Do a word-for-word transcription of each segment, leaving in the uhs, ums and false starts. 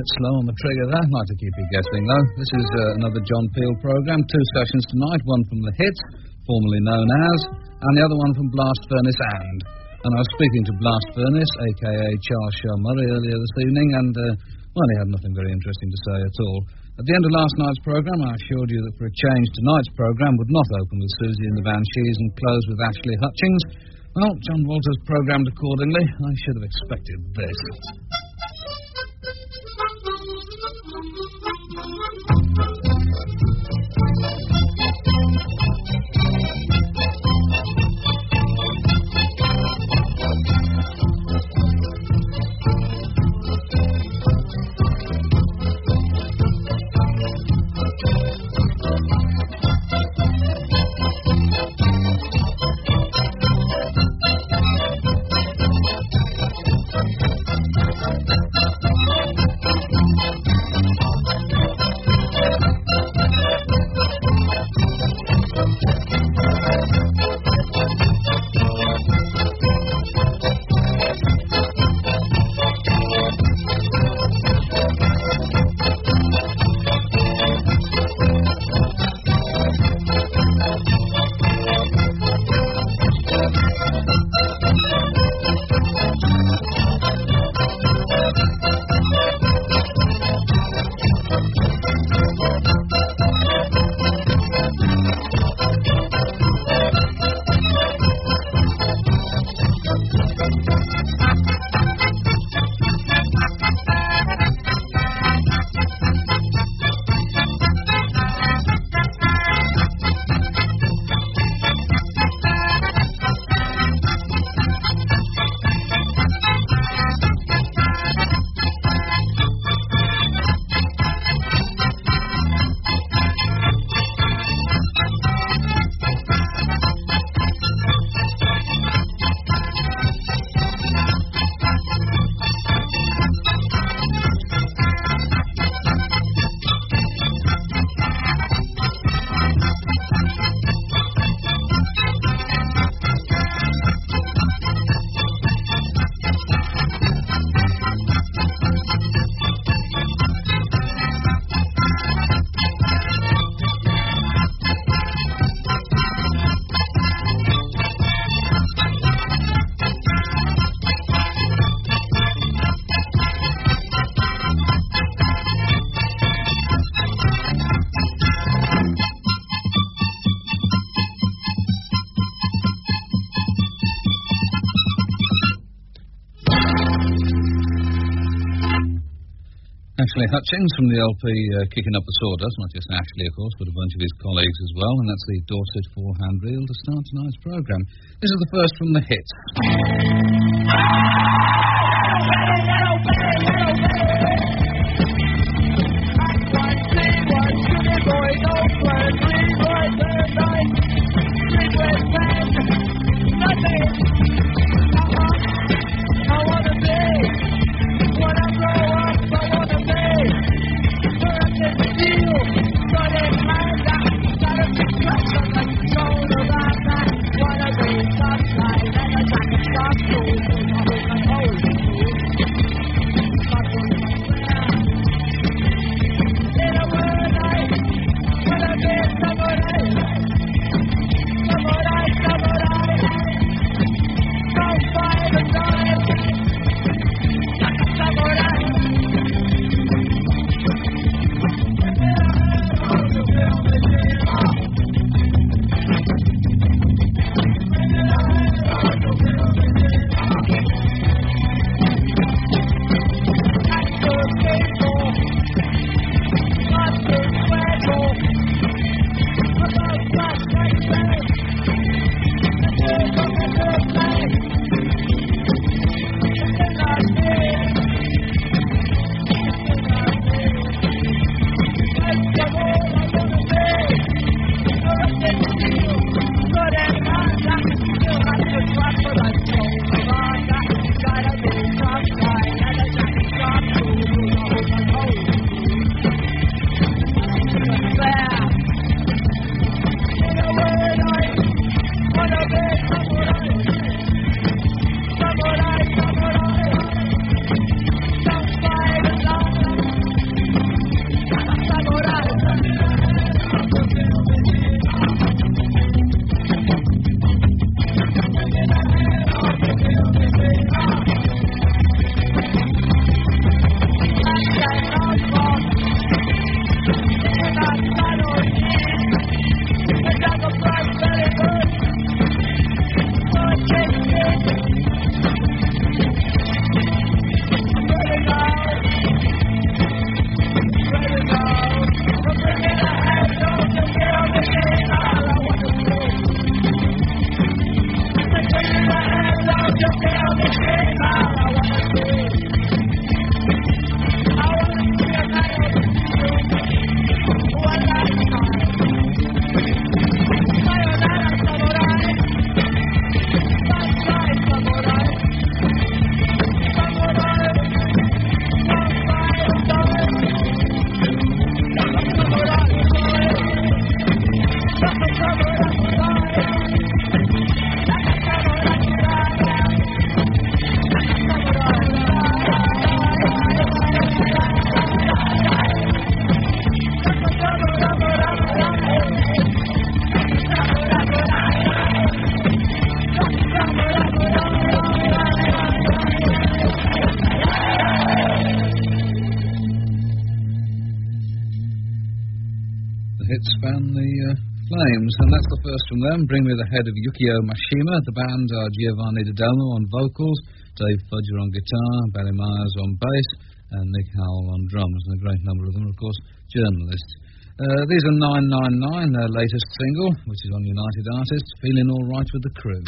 bit slow on the trigger there. I'd like to keep you guessing, though. This is uh, another John Peel programme. Two sessions tonight, one from The Hits, formerly known as, and the other one from Blast Furnace and. And I was speaking to Blast Furnace, a k a. Charles Shaw Murray, earlier this evening, and, uh, well, he had nothing very interesting to say at all. At the end of last night's programme, I assured you that for a change, tonight's programme would not open with Susie and the Banshees and close with Ashley Hutchings. Well, John Walters programmed accordingly. I should have expected this. Ashley Hutchings from the L P uh, Kicking Up the Sawdust, not just Ashley, of course, but a bunch of his colleagues as well, and that's the Dorset four-hand reel to start tonight's programme. This is the first from The Hits. Flames, and that's the first from them. Bring Me the Head of Yukio Mashima. The band are Giovanni Dodomo on vocals, Dave Fudger on guitar, Barry Myers on bass, and Nick Howell on drums, and a great number of them are, of course, journalists. Uh, these are nine nine nine, their latest single, which is on United Artists, Feeling All Right with the Crew.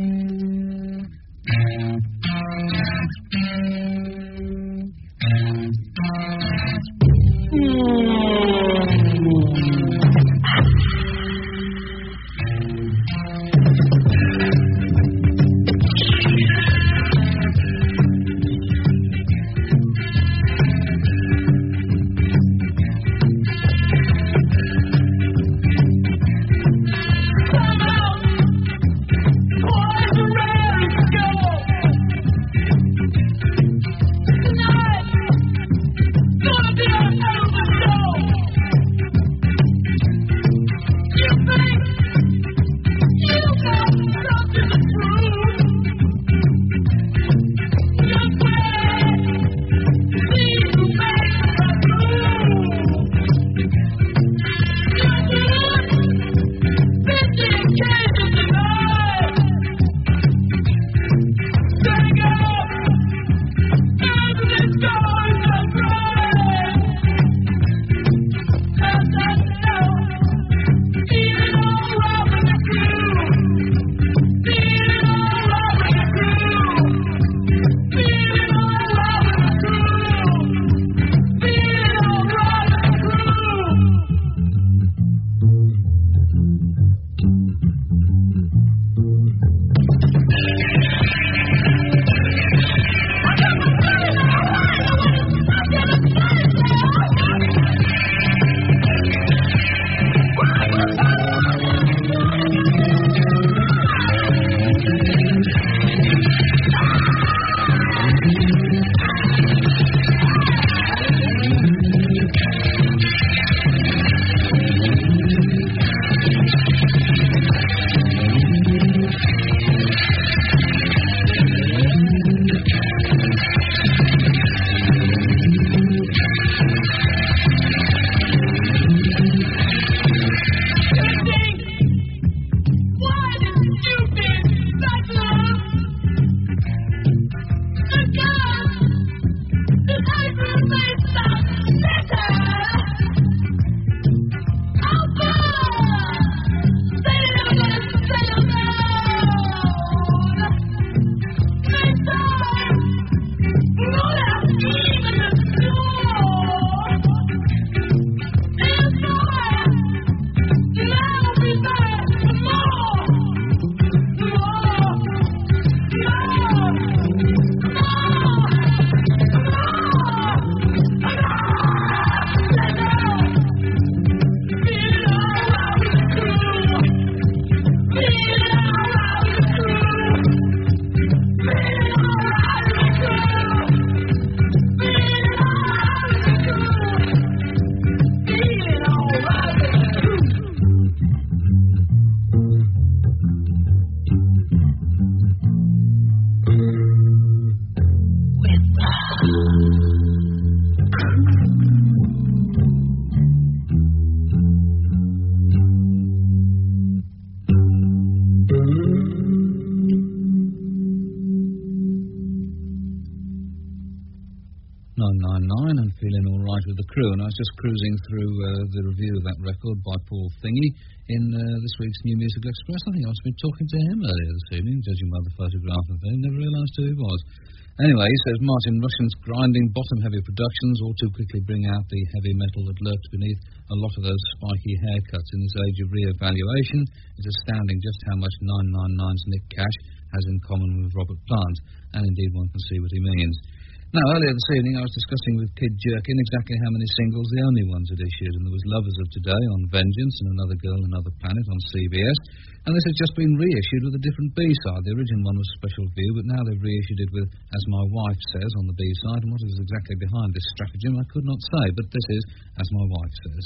nine nine nine and Feeling All Right with the Crew, and I was just cruising through uh, the review of that record by Paul Thingy in uh, this week's New Musical Express. I think I must have been talking to him earlier this evening, judging by the photograph of him. Never realised who he was. Anyway, he says Martin Rushton's grinding, bottom-heavy productions all too quickly bring out the heavy metal that lurks beneath a lot of those spiky haircuts. In this age of re-evaluation, it's astounding just how much nine nine nine's Nick Cash has in common with Robert Plant, and indeed one can see what he means. Now, earlier this evening I was discussing with Kid Jerkin exactly how many singles the only ones had issued, and there was Lovers of Today on Vengeance and Another Girl, Another Planet on C B S, and this has just been reissued with a different B-side. The original one was Special View, but now they've reissued it with As My Wife Says on the B-side, and what is exactly behind this stratagem I could not say, but this is As My Wife Says.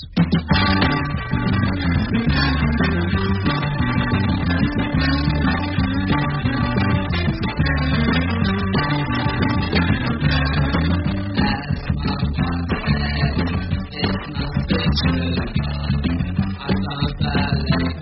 I love ballet.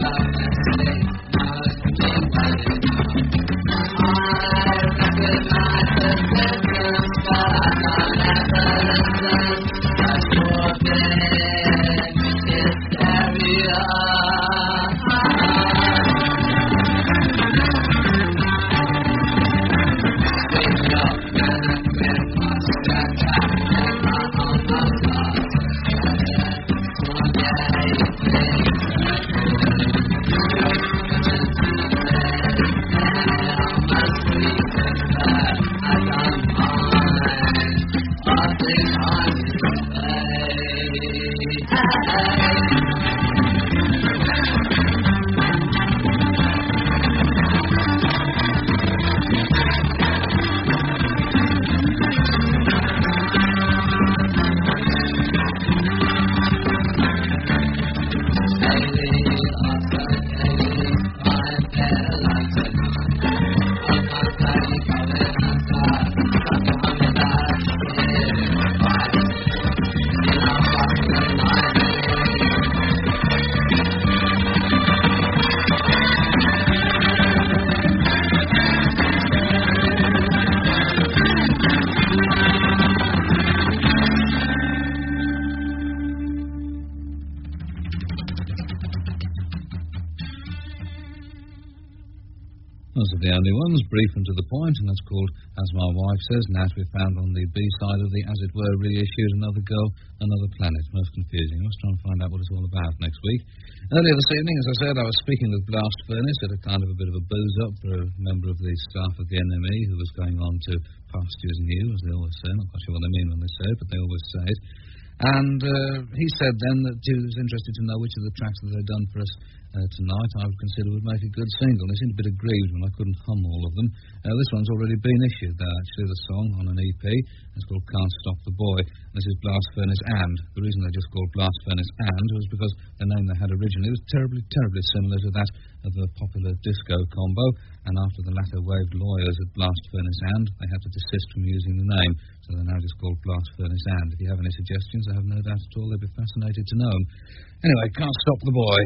Those are the only ones, brief and to the point, and that's called As My Wife Says, and as we found on the B-side of the As It Were reissued, Another Girl, Another Planet. Most confusing. I must try and find out what it's all about next week. Earlier this evening, as I said, I was speaking with Blast Furnace at a kind of a bit of a booze-up for a member of the staff of the N M E who was going on to pastures new, as they always say. I'm not quite sure what they mean when they say it, but they always say it. And uh, he said then that he was interested to know which of the tracks that they'd done for us uh, tonight I would consider would make a good single. They seemed a bit aggrieved when I couldn't hum all of them. Uh, this one's already been issued, though, actually, the song on an E P. It's called Can't Stop the Boy. This is Blast Furnace And. The reason they just called Blast Furnace And was because the name they had originally was terribly, terribly similar to that of the popular disco combo, and after the latter waved lawyers at Blast Furnace And, they had to desist from using the name, so they're now just called Blast Furnace And. If you have any suggestions, I have no doubt at all they'd be fascinated to know them. Anyway, Can't Stop the Boy.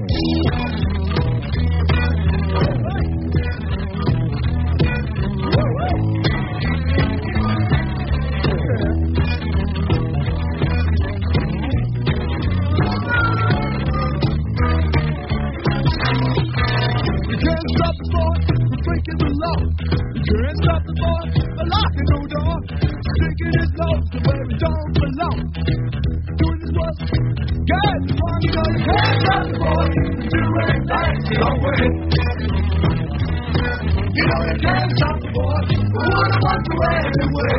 Breaking the law, you can't stop the boy for locking no door. Sticking his nose to where he don't belong. Doing his work, guys, you want to know you can't stop the boy. You ain't like your way. You know you can't stop the boy. Who wanna walk away anyway?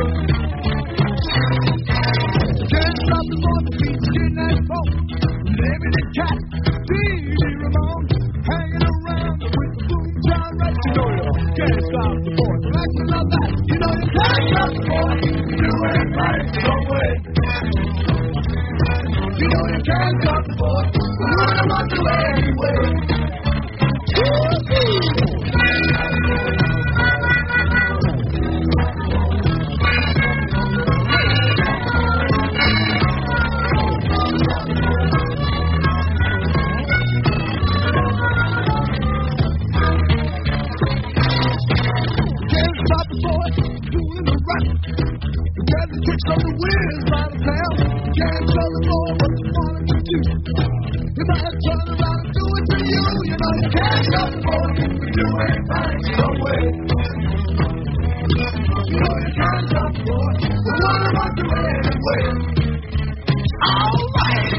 You can't stop the boy from being skin and bone. Living in cat, D D Ramon, hanging around with the boom town right. You know you can't stop the boy from acting like that. You know you can't stop the boy. You ain't right your way. You know you can't stop the boy. Who wanna walk away anyway? Tricks on the wheels right now. Can't tell the boy what you want him to do. If I had turned around and do it to you, you know you can't stop the boy. You ain't right your way. You know you can't stop the boy. But what about the way anyway? All right.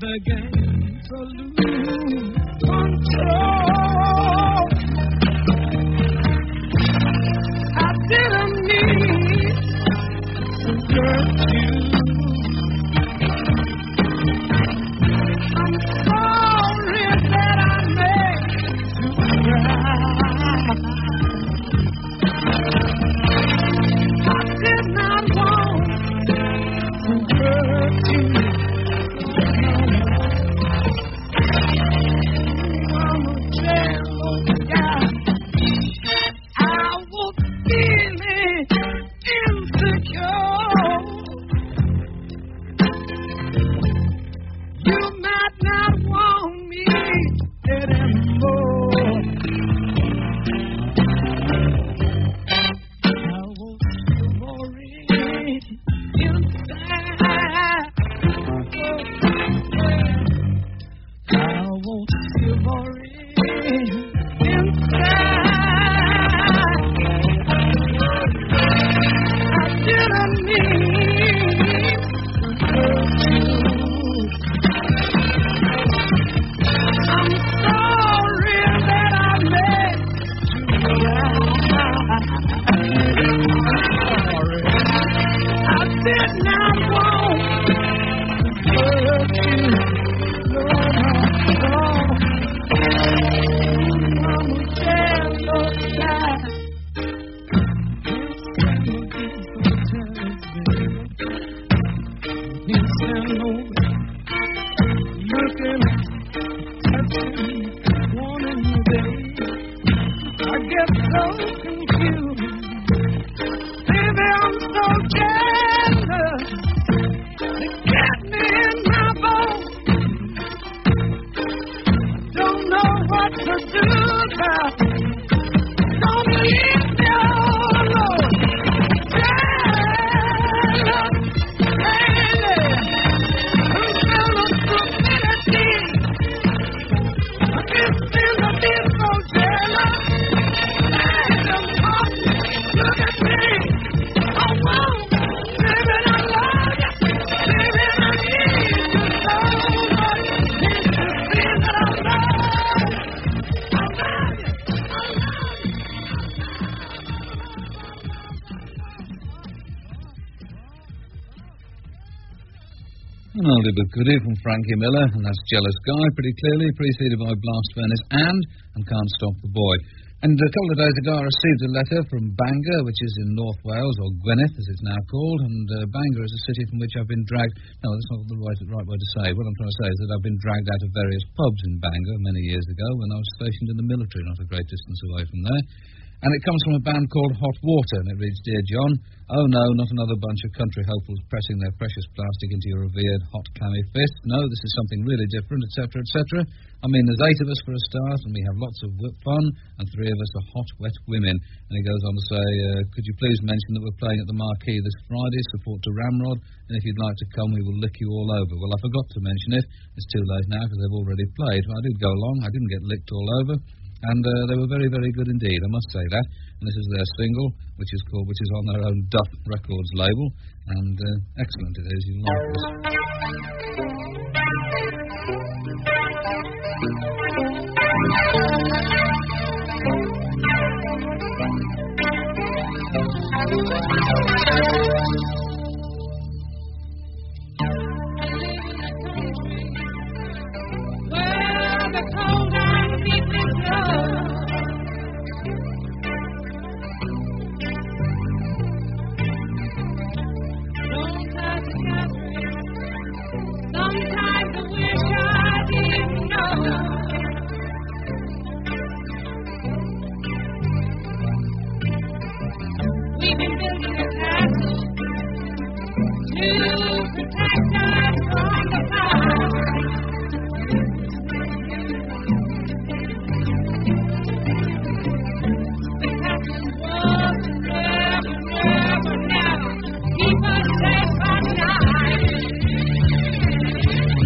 began to lose control. I didn't need to hurt you. I'm sorry that I made you cry. I did not want to hurt you. I'm a jealous guy. I was feeling insecure. You might not want me anymore. I was shivering inside. I was shivering inside. I didn't mean to hurt you. I'm sorry that I made you cry. Sorry. I did not want to hurt you. No, no, I'm a jealous guy. Yes, I know it. Looking, touching, wanting you, babe. I get so confused. Baby, I'm so jealous. They get me in my bones. Don't know what to do now. Don't leave me alone. Jealous, baby. I'm jealous stupidity. I can't stand to be so jealous. Baby, I'm hot. Look at me. I want, baby, I love you. Baby, I need you so much. Can't you see that I love you? I love you. I love you. An oldie but goodie from Frankie Miller, and that's Jealous Guy, pretty clearly, preceded by Blast Furnace and and Can't Stop the Boy. And a couple of days ago I received a letter from Bangor, which is in North Wales, or Gwynedd as it's now called, and uh, Bangor is a city from which I've been dragged... No, that's not the right, right way to say. What I'm trying to say is that I've been dragged out of various pubs in Bangor many years ago when I was stationed in the military, not a great distance away from there. And it comes from a band called Hot Water, and it reads, Dear John, oh no, not another bunch of country hopefuls pressing their precious plastic into your revered hot clammy fist. No, this is something really different, et cetera, et cetera. I mean, there's eight of us for a start, and we have lots of whip fun, and three of us are hot, wet women. And he goes on to say, uh, could you please mention that we're playing at the Marquee this Friday, support to Ramrod, and if you'd like to come, we will lick you all over. Well, I forgot to mention it. It's too late now because they've already played. But I did go along. I didn't get licked all over. And uh, they were very, very good indeed, I must say that. And this is their single, which is called, which is on their own Duff Records label. And uh, excellent it is. You'll like Well, the cold and deep in love. Sometimes it's gathering. Sometimes I wish I didn't know. We've been building a castle to protect us from the fire. Keep us safe at night.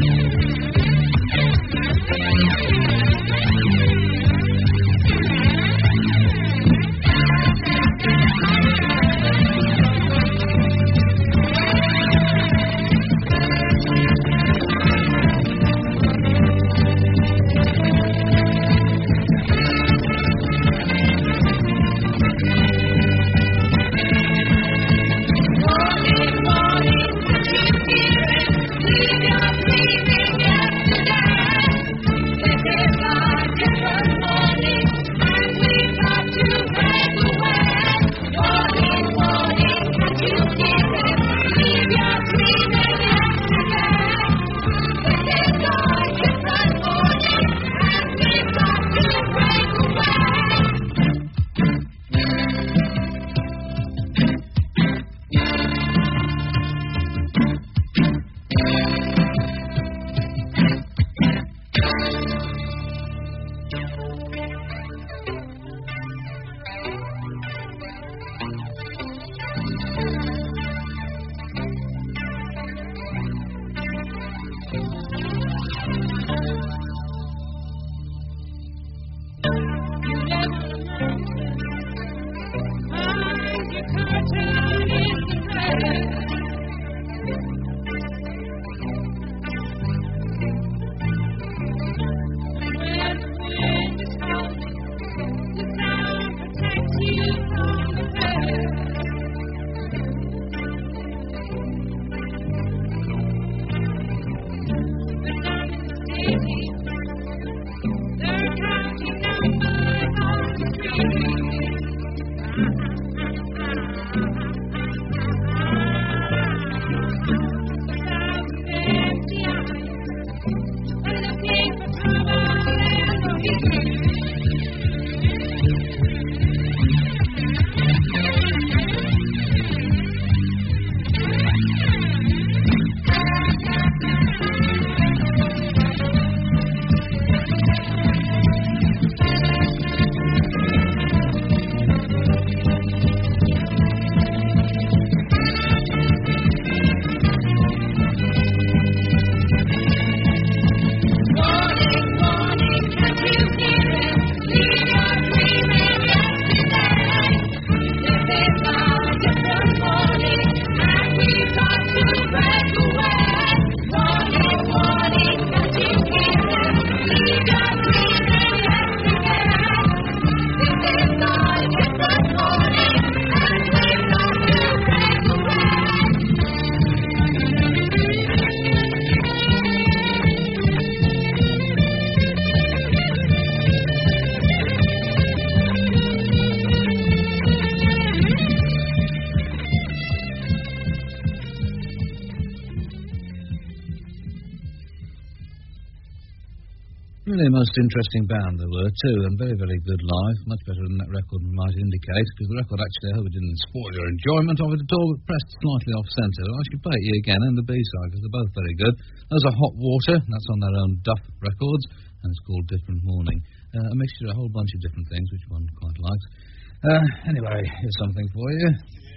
Really a most interesting band there were, too, and very, very good live. Much better than that record might indicate, because the record actually, I hope it didn't spoil your enjoyment of it at all, but pressed slightly off-centre. I should play it you again, and the B-side, because they're both very good. Those are Hot Water, that's on their own Duff Records, and it's called Different Morning. Uh, a mixture of a whole bunch of different things, which one quite likes. Uh, anyway, here's something for you.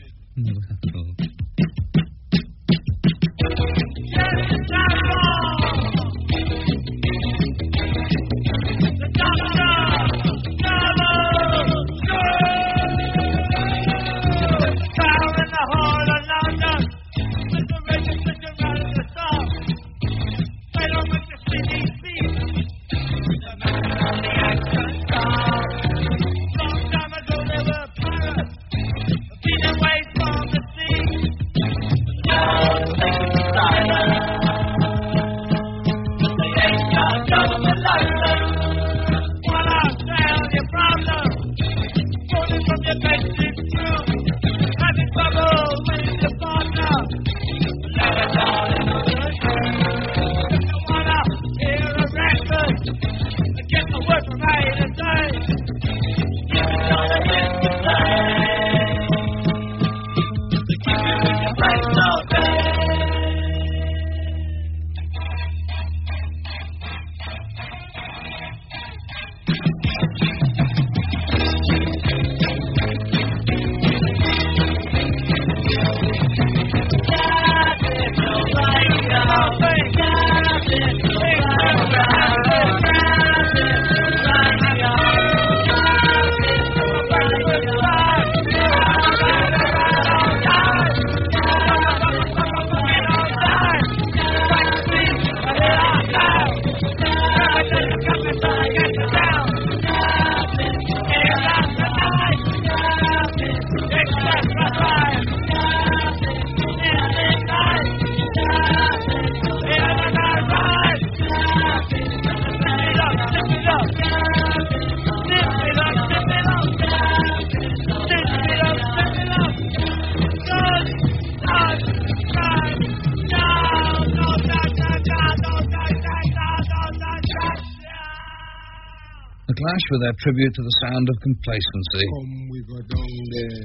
Clash with their tribute to the sound of complacency. Come, we go down there.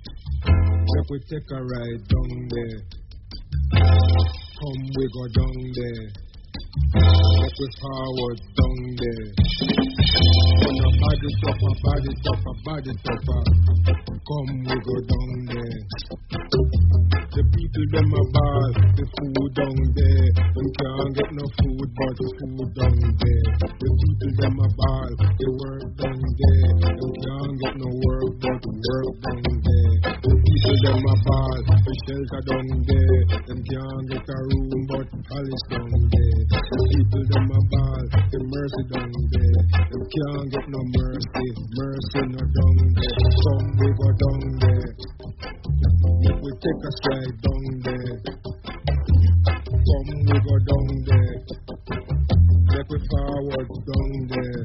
Let we take a ride down there. Come, we go down there. Let we forward down there. On a body topper, body topper, body topper. Come, we go down there. The people them a ball, the food down there. Them can't get no food, but the food down there. The people them a ball, they work down there. Them can't get no work, but the work down there. The people them a ball, the shelter down there. Them can't get a room, but palace down there. The people them a ball, the mercy down there. Them can't get no mercy, mercy no down there. Some we go down there. We take a stride down there. Come, we go down there. Let we forward down there.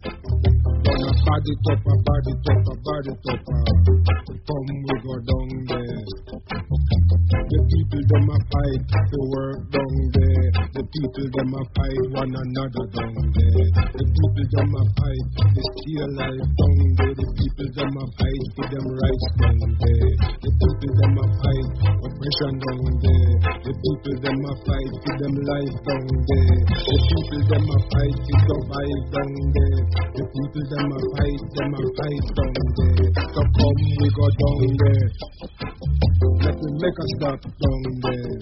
On a body topper, body topper, body topper. Come, we go down there. The people them a fight to work down there. The people them a fight one another down there. The people them a fight the steal life down there. The people them a fight for them rights down there. The people them a fight oppression down there. The people them a fight for them life down there. The people them a fight to survive down there. The people them a fight, them a fight down there. So come we go down there. Let me make a stop down there.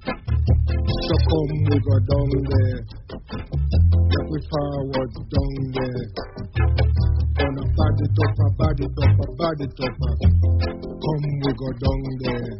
So come we go down there. Let me forward down there. On a body topper, body topper, body topper. Come we go down there.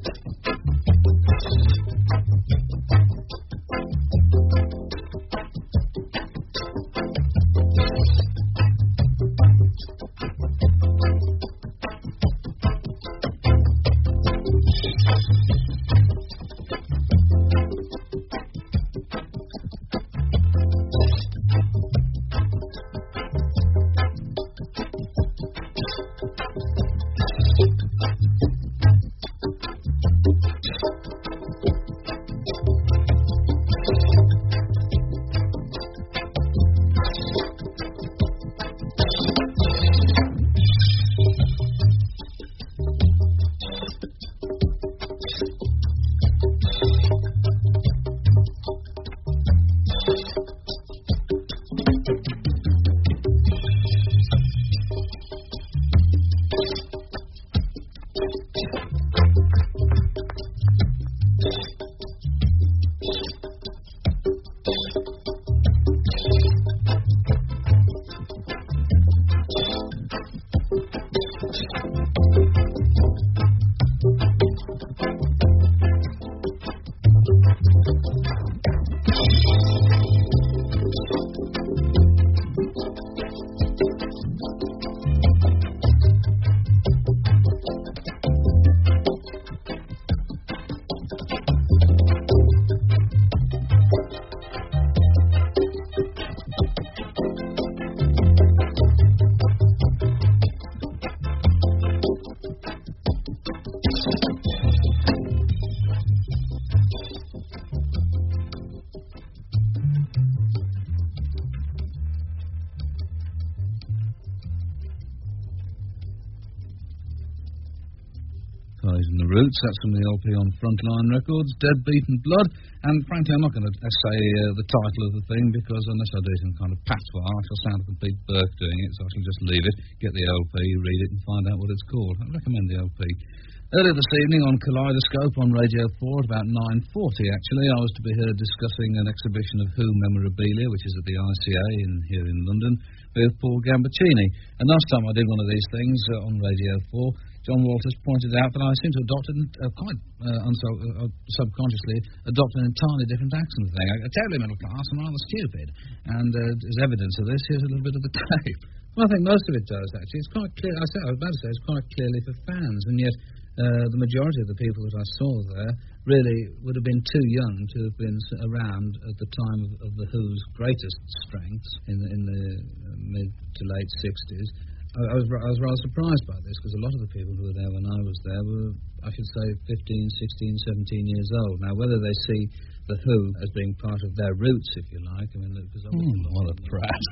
Pies and the Roots. That's from the L P on Frontline Records, Dead, Beaten Blood. And frankly, I'm not going to say uh, the title of the thing, because unless I do some kind of patois, I shall sound a complete Burke doing it, so I shall just leave it, get the L P, read it, and find out what it's called. I recommend the L P. Earlier this evening on Kaleidoscope on Radio four, at about nine forty actually, I was to be heard discussing an exhibition of Who memorabilia, which is at the I C A in, here in London, with Paul Gambaccini. And last time I did one of these things uh, on Radio four, John Walters pointed out that I seem to have adopted, uh, quite uh, unso- uh, subconsciously, adopted an entirely different accent thing. I, totally middle class and rather stupid. And uh, as evidence of this, here's a little bit of the tape. Well, I think most of it does, actually. It's quite clear. I, said, I was about to say it's quite clearly for fans, and yet uh, the majority of the people that I saw there really would have been too young to have been around at the time of, of the Who's greatest strengths in the, in the uh, mid to late sixties. I was, I was rather surprised by this, because a lot of the people who were there when I was there were, I should say, fifteen, sixteen, seventeen years old. Now, whether they see the Who as being part of their roots, if you like, I mean, because obviously... Mm, what a brat.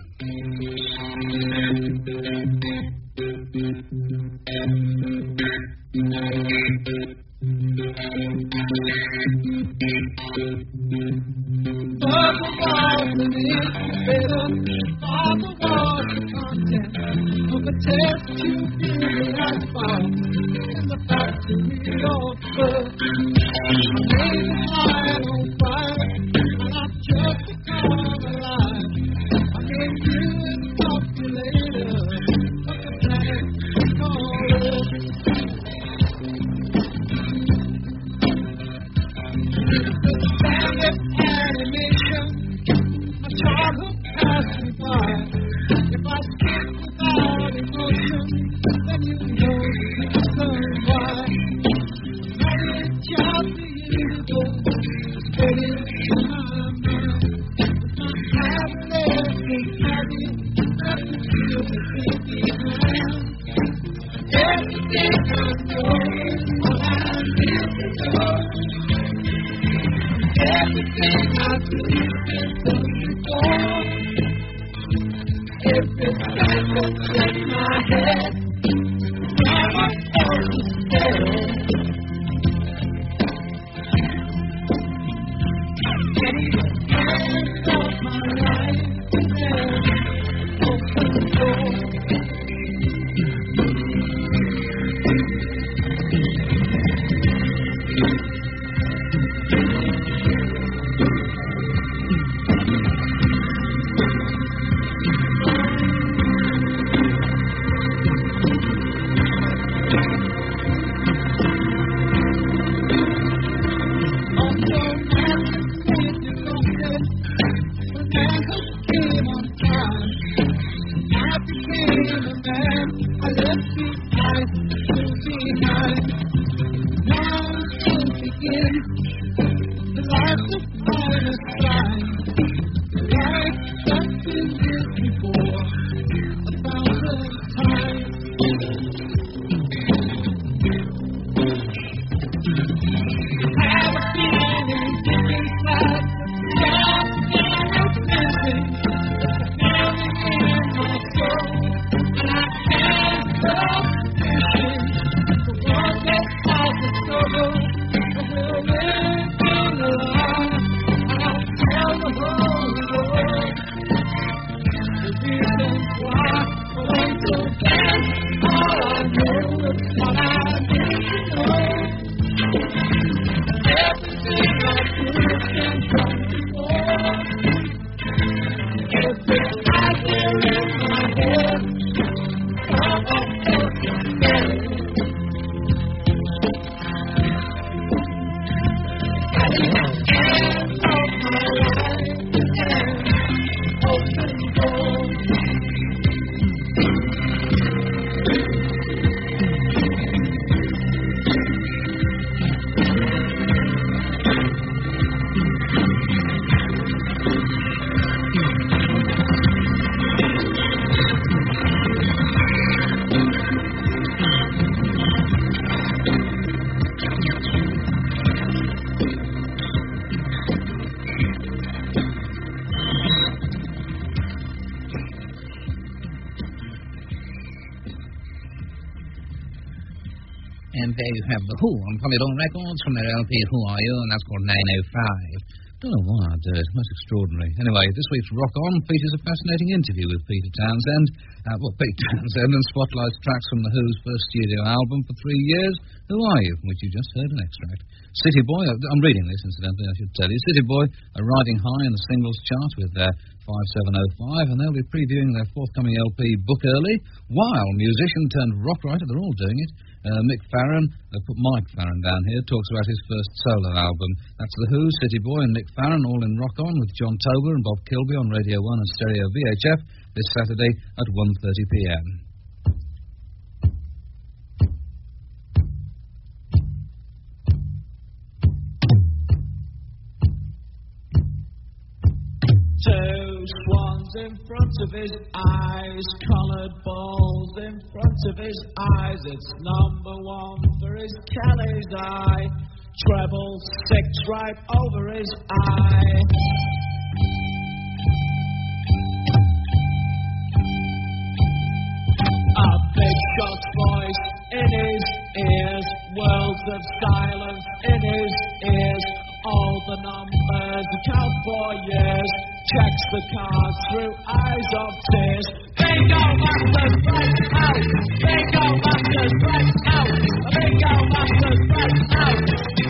Of the test you feel like fire in the factory of birth. I made the fire on fire, and I just become alive. I gave you and talk to you later, but the planet called Earth. It's a standard animation, my childhood passed me by. If I skip without emotion, then you know the reason why. I did just a year ago, straight into my mind. With my happiness and happy, left to feel the thing behind. Everything I know, all I need to know. Everything I do is done before. Every cycle in my head, I'm supposed to stay. Getting the hands of my life and then open the door. and there you have the Who on Polydor Records from their L P Who Are You, and that's called nine oh five. Don't know why I do it. Most extraordinary. Anyway, this week's Rock On features a fascinating interview with Peter Townsend. Uh, well, Pete Townsend, and spotlights tracks from The Who's first studio album for three years, Who Are You?, from which you just heard an extract. City Boy, I'm reading this, incidentally, I should tell you. City Boy are riding high in the singles chart with their five seven oh five, and they'll be previewing their forthcoming L P, Book Early, while musician turned rock writer, they're all doing it, uh, Mick Farron, uh, put Mike Farron down here, talks about his first solo album. That's The Who, City Boy, and Mick Farron, all in Rock On, with John Tober and Bob Kilby on Radio one and Stereo V H F this Saturday at one thirty p.m. Two swans in front of his eyes, coloured balls in front of his eyes. It's number one for his Kelly's eye, treble six right over his eye. A big shot voice in his ears, worlds of silence in his ears. All the numbers count for years, checks the cards through eyes of tears. Bingo Masters right out, Bingo Masters right out, Bingo Masters right out.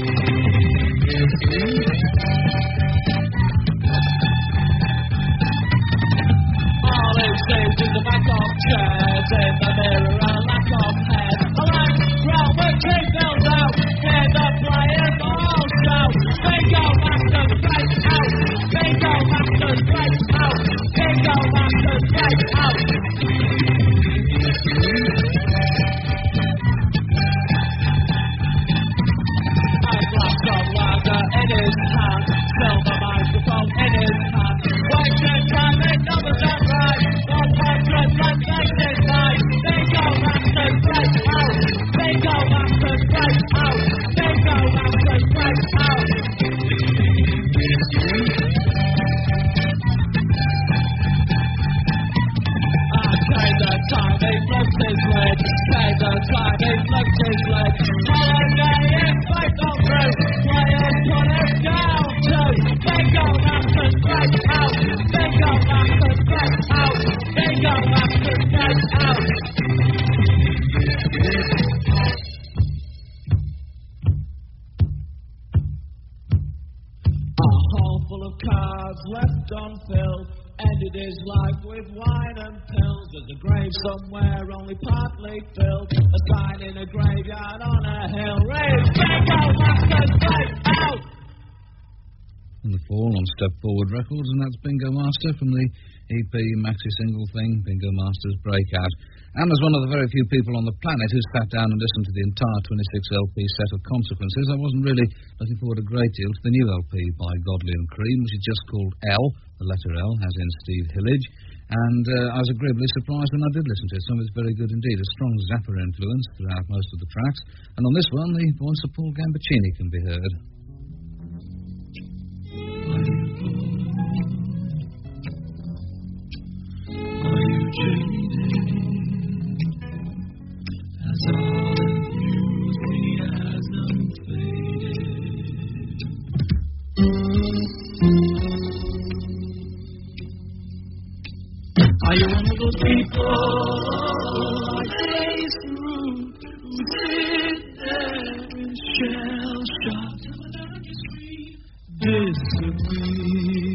All he sees is the back of chairs, in the mirror and a lack of head. A line round with King Bill's out, hear the players all shout. Bingo Masters right out, Bingo Masters right out, Bingo Masters right out. A glass of lager in his hand, silver microphone in his hand. Waiting time, it numbers are right, one hundred and eighty-nine. Bingo Masters right out, Bingo Masters right out, Bingo Masters right out. Take the time, he flipped his lid. Take the time, he flipped his lid. Holiday in fight on through. Players put it down too. Bingo Masters right out. Bingo Masters right out. Bingo Masters right out. A hall full of cards left unfilled. Ended his life with wine and pills. There's a grave somewhere only partly filled. A sign in a graveyard on a hill. Raise Bingo Masters right out! And the fall on Step Forward Records, and that's Bingo Master from the E P maxi single thing, Bingo Master's Breakout. And as one of the very few people on the planet who sat down and listened to the entire twenty-six L P set of Consequences, I wasn't really looking forward a great deal to the new L P by Godley and Cream, which is just called L, the letter L, as in Steve Hillage. And uh, I was agreeably surprised when I did listen to it. Some of it's very good indeed. A strong Zappa influence throughout most of the tracks. And on this one, the voice of Paul Gambaccini can be heard. Are you jaded? As all enthusiasm faded. Are you one of those people I face through who sit there in shell shock, disagree?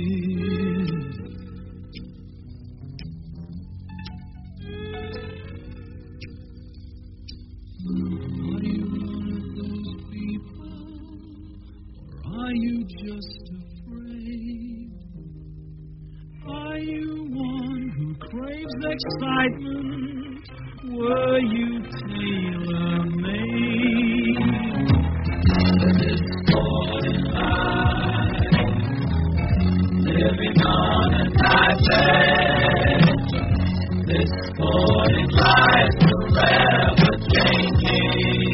Are you one of those people, or are you just afraid? Are you one who craves excitement? Were you tailor-made? This morning life, living on a nightmare. This morning life forever changing.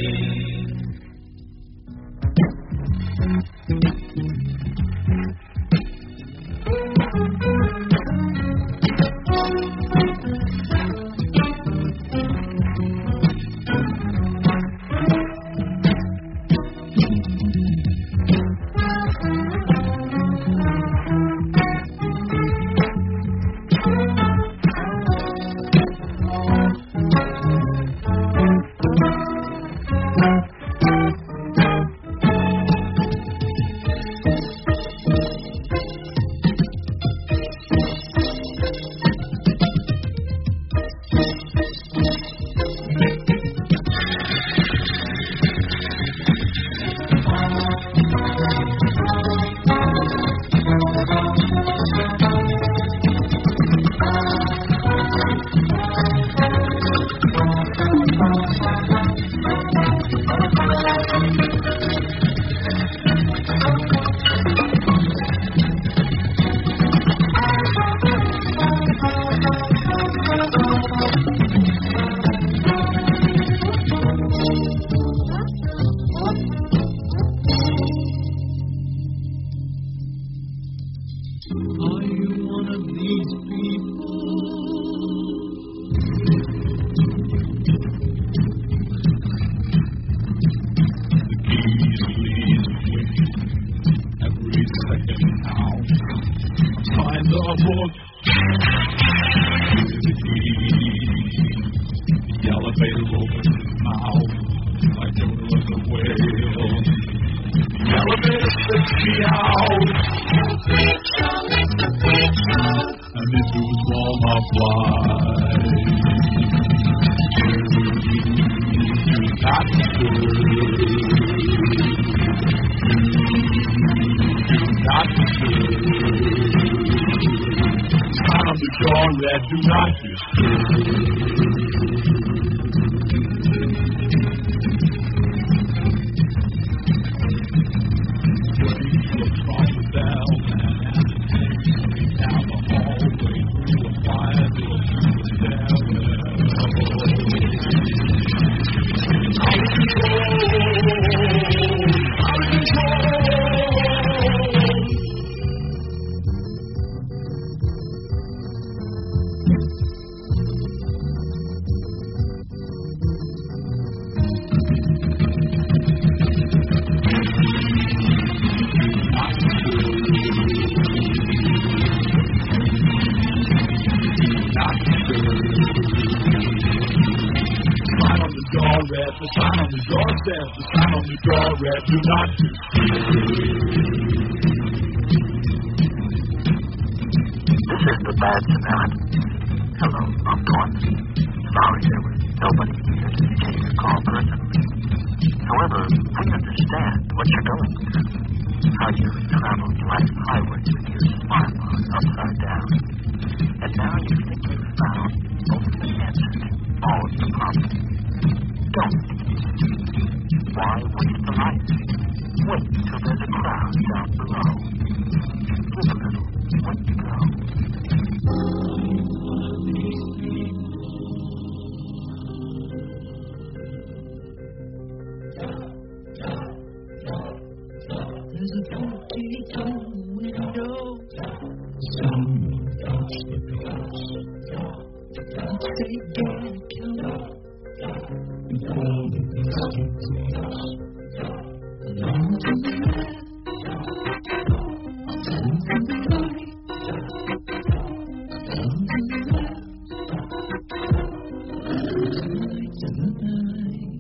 one of these people. The keys lead me every second now. Find the book. The key. The elevator opens now. I don't know the whale. The elevator spits me out. And into a swarm of flies. Do not disturb. Do not disturb. Sign on the door, red, do not disturb. The sign on the door says, the sign on the door read, do not This is the bad Samaritan. Hello, I'm Gordon. Sorry there was nobody here to take your call personally. However, we understand what you're going through. How you've traveled life highways with your smartphone upside down. And now you think you've found most of the answer to all of the problems. Don't. Why waste the light? Wait till there's a crowd down below. Give a little. Wait to go. There's a forty-two window. Someone touched the glass. I'd say, get killer. Before the beast gets lost. Along to the left, along to the right, along to the left, right to the night.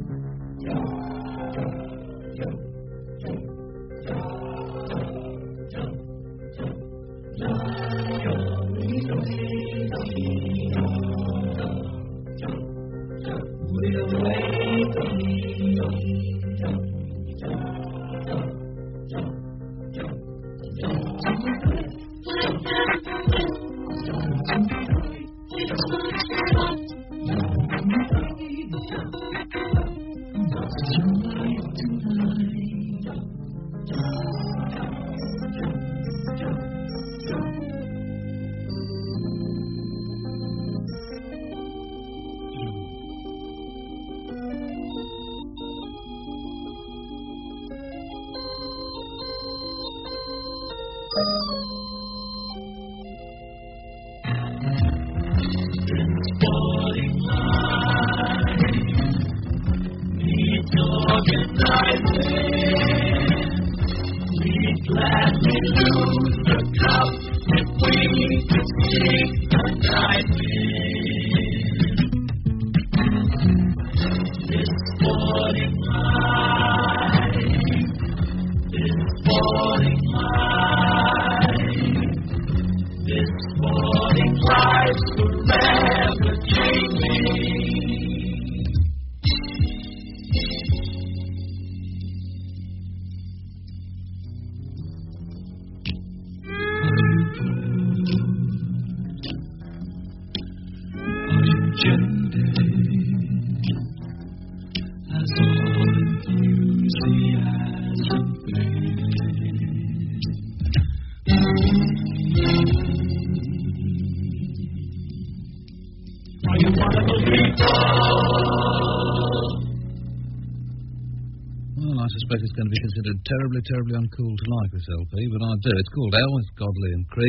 suspect it's going to be considered terribly, terribly uncool to like this L P, but I do. It's called Elle, it's Godley and Cream,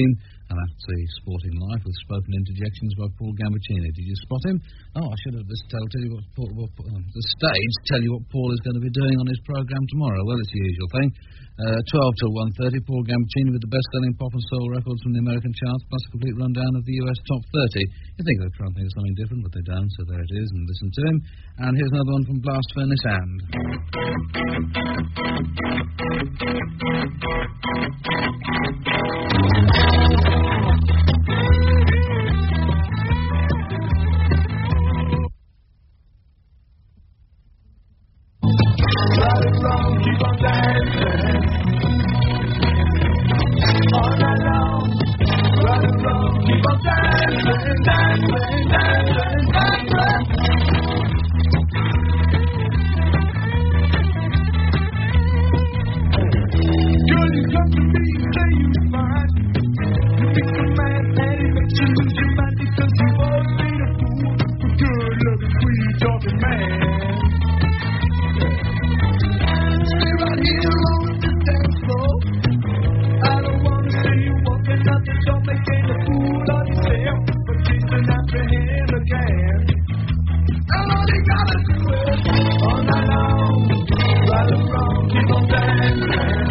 And that's the Sporting Life with spoken interjections by Paul Gambaccini. Did you spot him? Oh, I should have just tell, tell you what, Paul, what um, the stage tell you what Paul is going to be doing on his programme tomorrow. Well, it's the usual thing. Uh, twelve till one thirty, Paul Gambaccini with the best-selling pop and soul records from the American charts, plus a complete rundown of the U S top thirty. You think they'd try and think of something different, but they don't, so there it is, and listen to him. And here's another one from Blast Furnace And. Right and wrong, keep on dancing. All night long. Right and wrong, keep on dancing, dancing, dancing, dancing. Girl, you come to me and say you're fine. You make a man and it makes you lose your mind because you always made a fool. A good-looking, sweet-talking man. Right here on the dance floor. I don't wanna see you walking up the door making a fool of yourself, but chasing after him again. And all you gotta do is all night long, right or wrong, keep on dancing,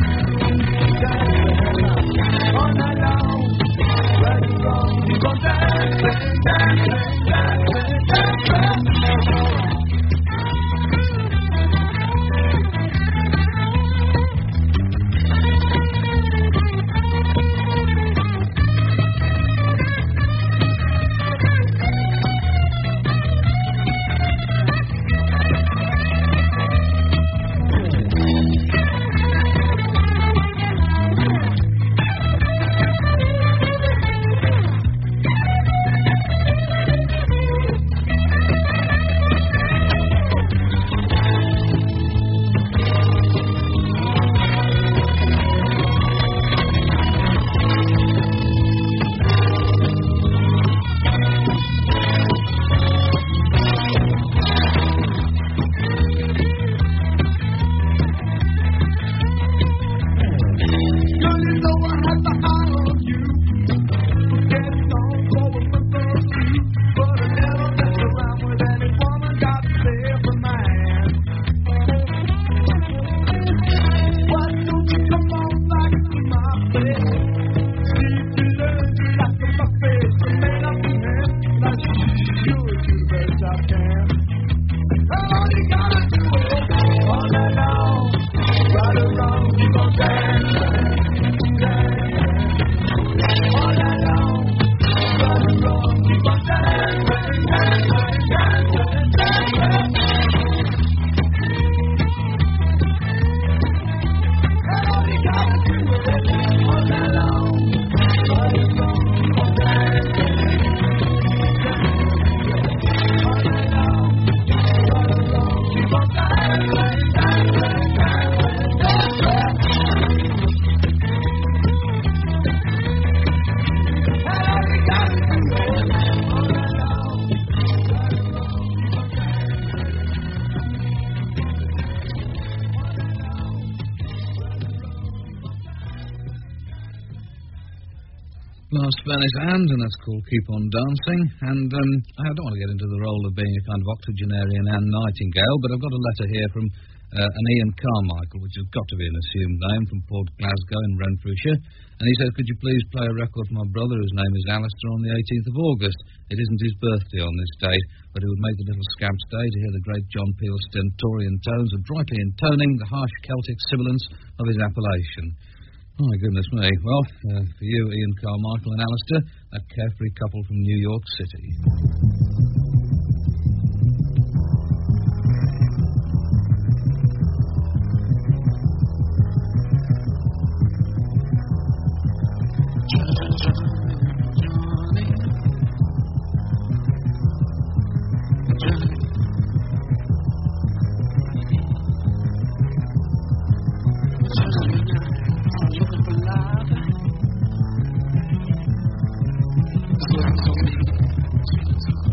dancing. All night long, right or wrong, keep on dancing, dancing, dancing, dancing. Blast Furnace And, and that's called Keep On Dancing. And um, I don't want to get into the role of being a kind of octogenarian Anne Nightingale, but I've got a letter here from uh, an Ian Carmichael, which has got to be an assumed name, from Port Glasgow in Renfrewshire. And he says, could you please play a record for my brother, whose name is Alistair, on the eighteenth of August. It isn't his birthday on this date, but it would make the little scamps day to hear the great John Peel's stentorian tones, adroitly intoning the harsh Celtic sibilance of his appellation. Oh, my goodness me. Well, uh, for you, Ian Carmichael and Alistair, a carefree couple from New York City. Looking for love.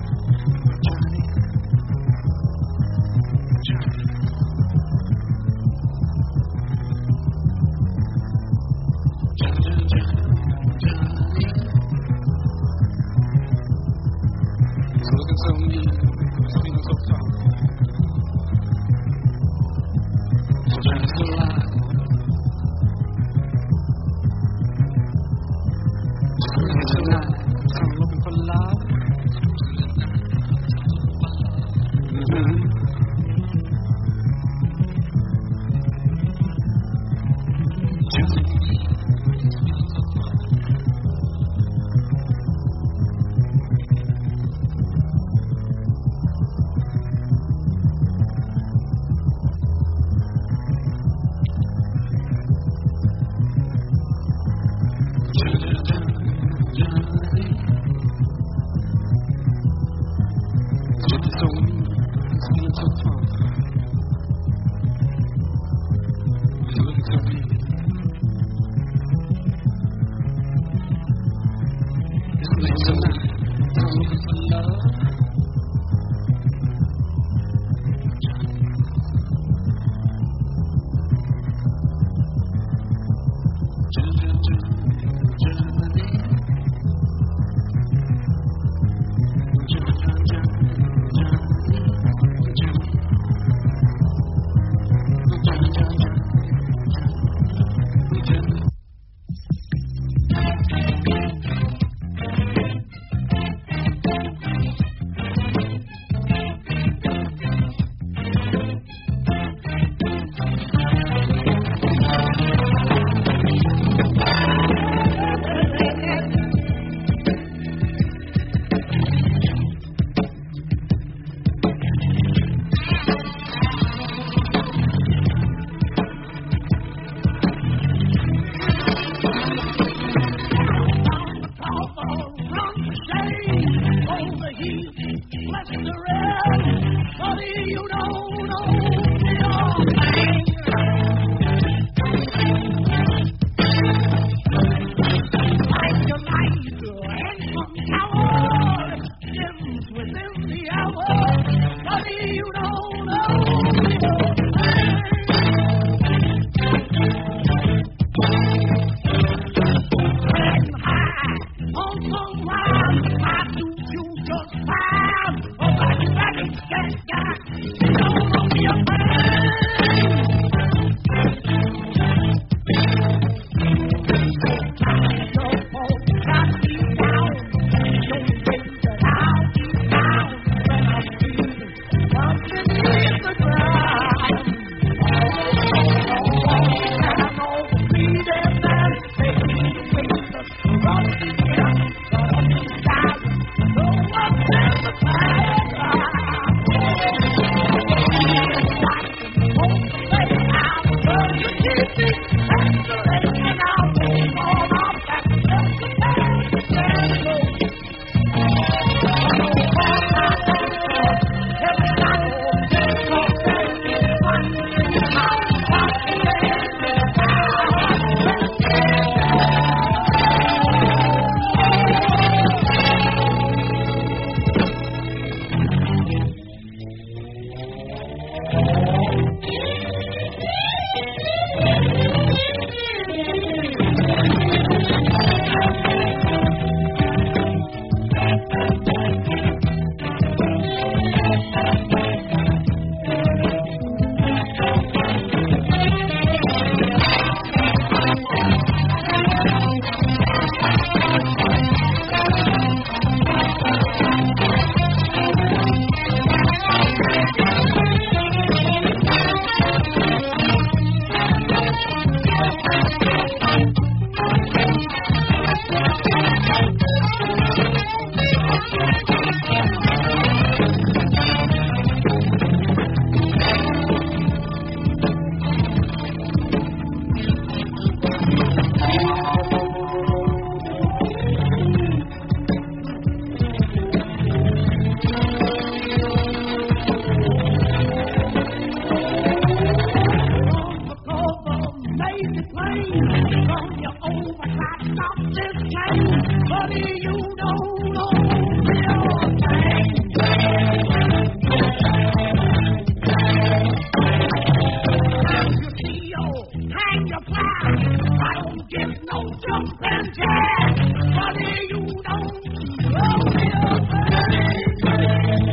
Buddy, you don't know me.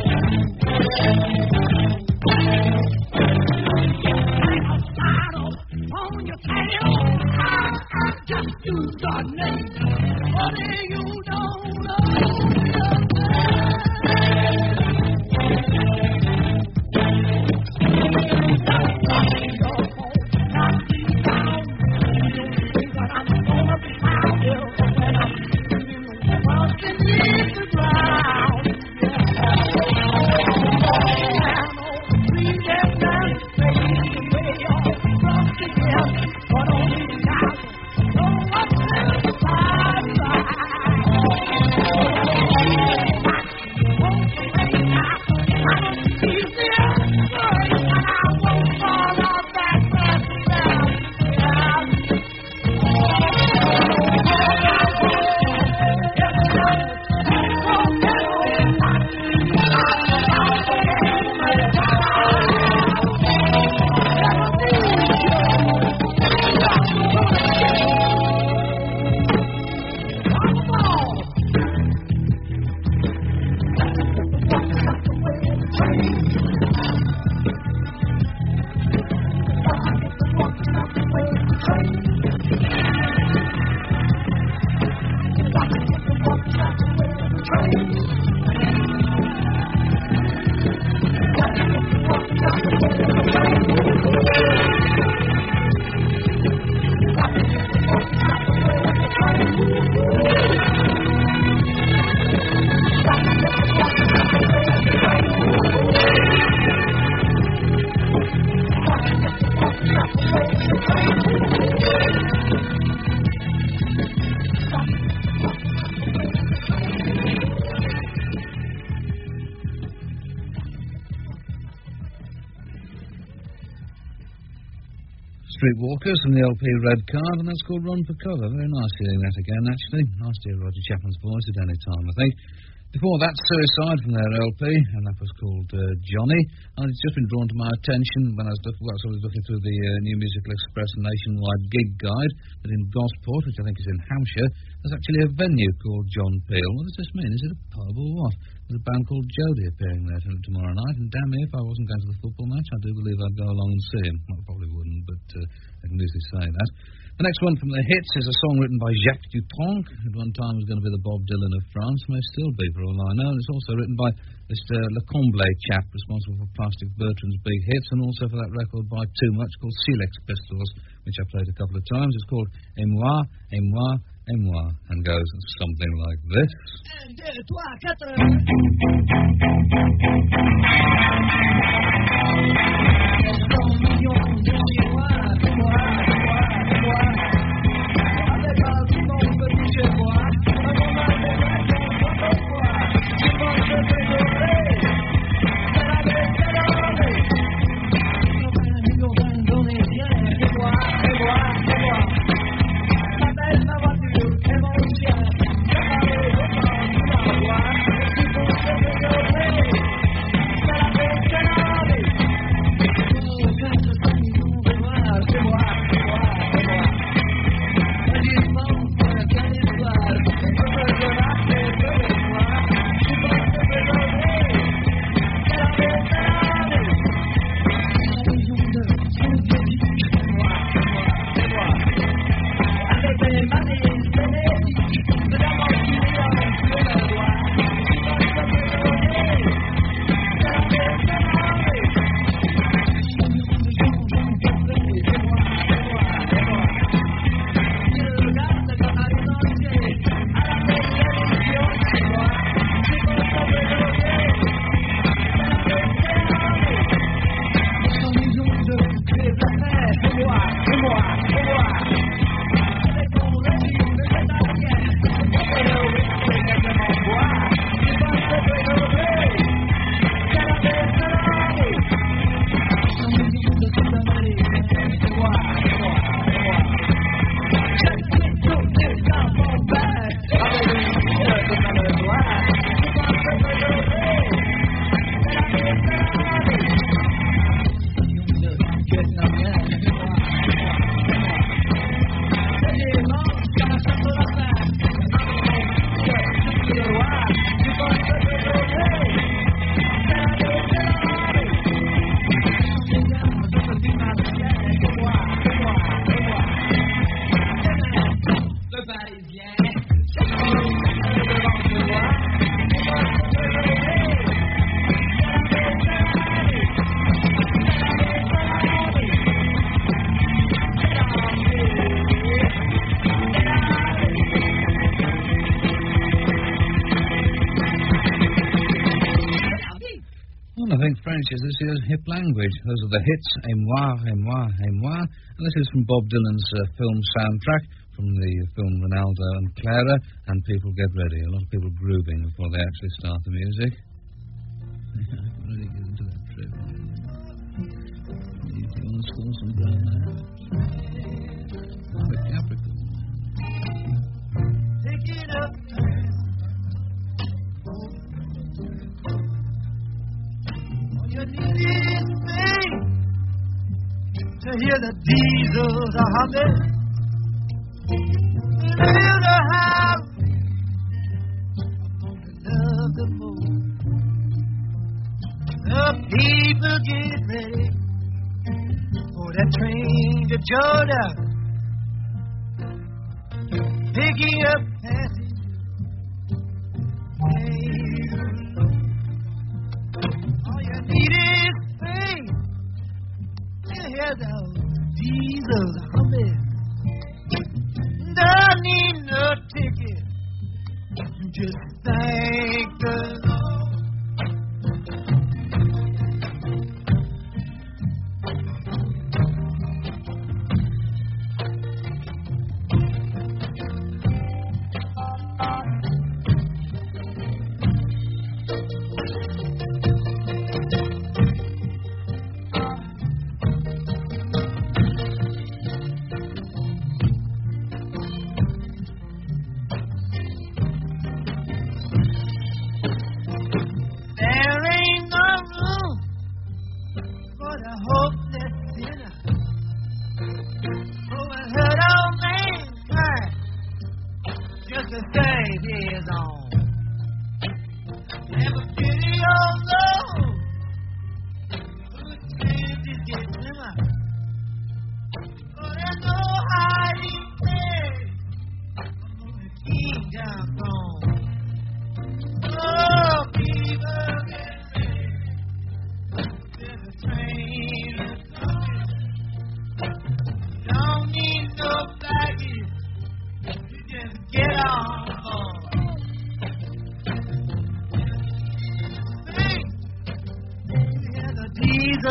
Streetwalkers from the L P Red Card, and that's called Run for Cover. Very nice hearing that again, actually. Nice to hear Roger Chapman's voice at any time, I think. Before that, Suicide from their L P, and that was called uh, Johnny. And it's just been drawn to my attention when I was, look, well, I was looking through the uh, New Musical Express nationwide gig guide that in Gosport, which I think is in Hampshire, there's actually a venue called John Peel. What does this mean? Is it a pub or what? There's a band called Jody appearing there tomorrow night, and damn me if I wasn't going to the football match, I do believe I'd go along and see him. Well, I probably wouldn't, but uh, I can easily say that. The next one from the hits is a song written by Jacques Dutronc. At one time was going to be the Bob Dylan of France, may still be for all I know. And it's also written by this uh, Le Comble chap, responsible for Plastic Bertrand's big hits, and also for that record by Too Much called Silex Pistols, which I played a couple of times. It's called Et moi, et moi, et moi, and goes something like this. Un, deux, trois, quatre. Is this year's hip language. Those are the hits, Et moi, et moi, et moi. And this is from Bob Dylan's uh, film soundtrack from the film Ronaldo and Clara, and people get ready. A lot of people grooving before they actually start the music. I can really get into that trip. You want to score some brown there? Oh, a Capricorn. Take it up. You need me to hear the diesels are humming, feel the house, love the moon. The people get ready for that train to Georgia, picking up passengers. Need is faith. You hear those diesels humming. Don't need no ticket. Just thank the Lord.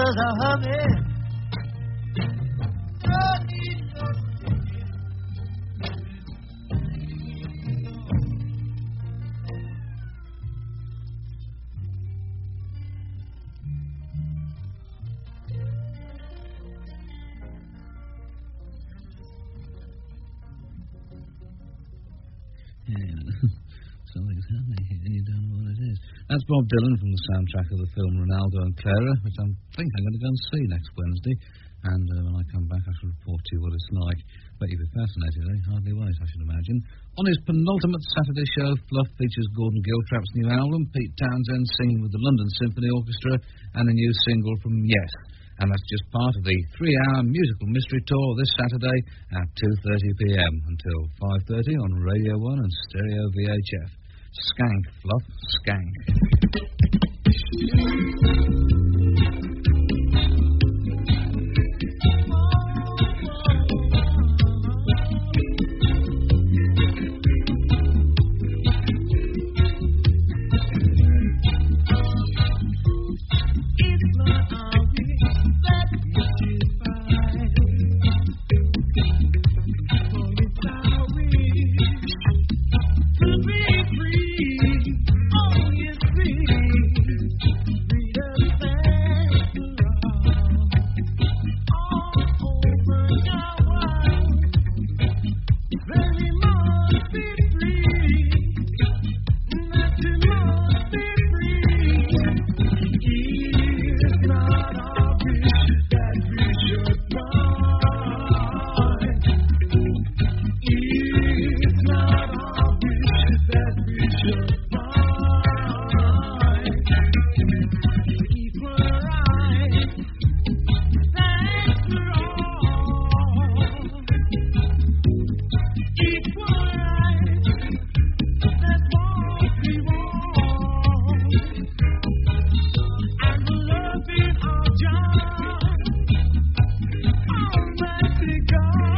Brothers are humming. Something's happening here, and you don't know what it is. That's Bob Dylan from the soundtrack of the film Ronaldo and Clara, which I think I'm going to go and see next Wednesday. And uh, when I come back, I shall report to you what it's like. Bet you'll be fascinated, eh? Hardly wait, I should imagine. On his penultimate Saturday show, Fluff features Gordon Giltrap's new album, Pete Townsend singing with the London Symphony Orchestra, and a new single from Yes. And that's just part of the three-hour musical mystery tour this Saturday at two thirty p.m. until five thirty on Radio one and Stereo V H F. Skank, Fluff, skank.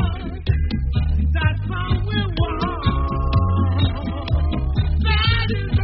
That is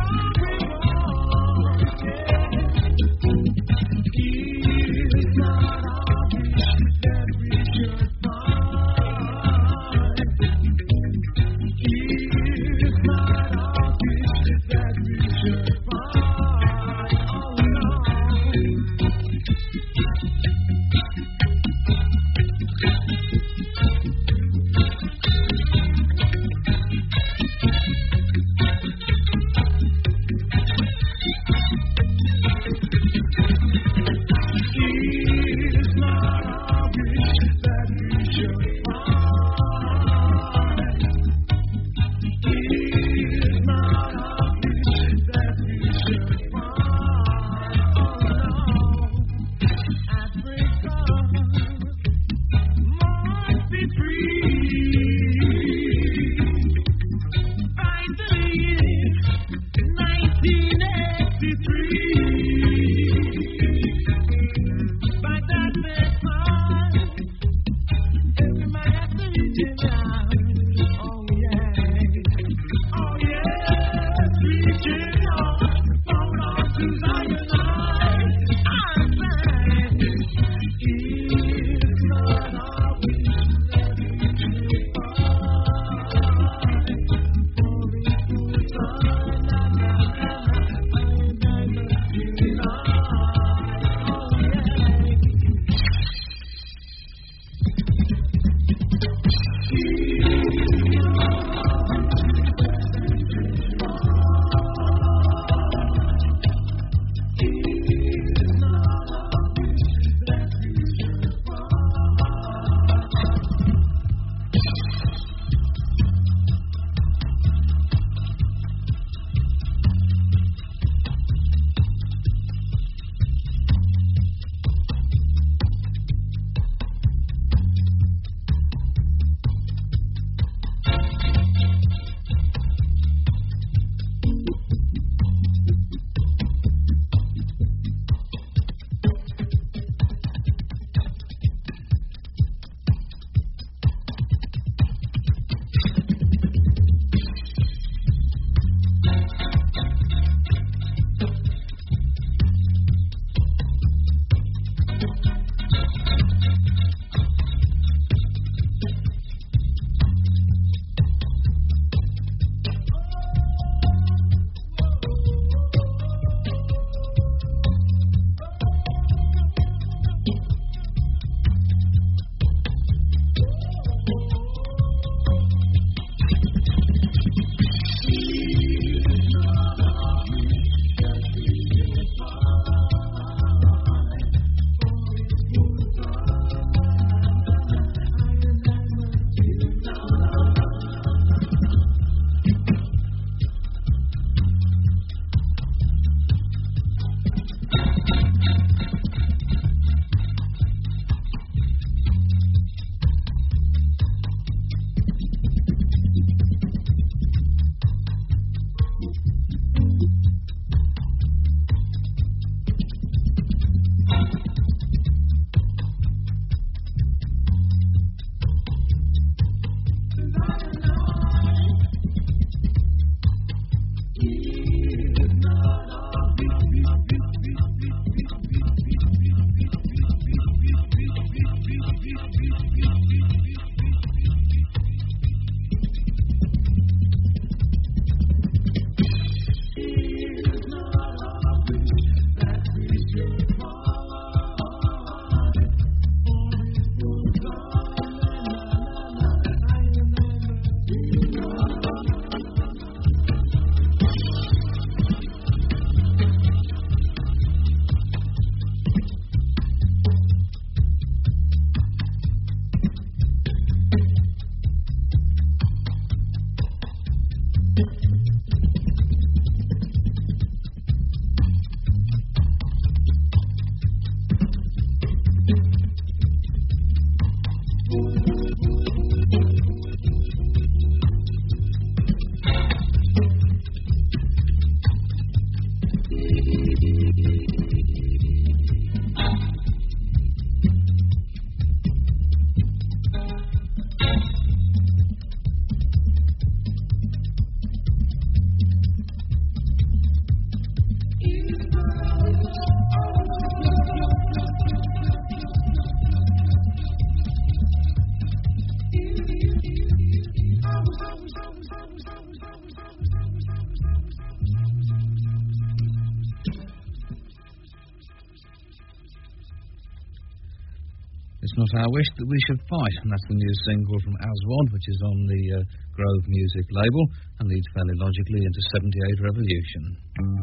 It's Not Our Wish That We Should Fight, and that's the new single from Aswad, which is on the uh, Grove Music label, and leads fairly logically into seventy-eight Revolution.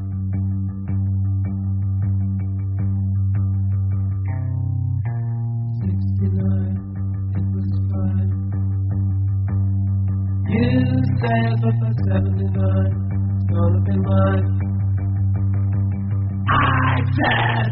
sixty-nine, it was fine. You said, but by seventy-nine, it's gonna be mine. I said,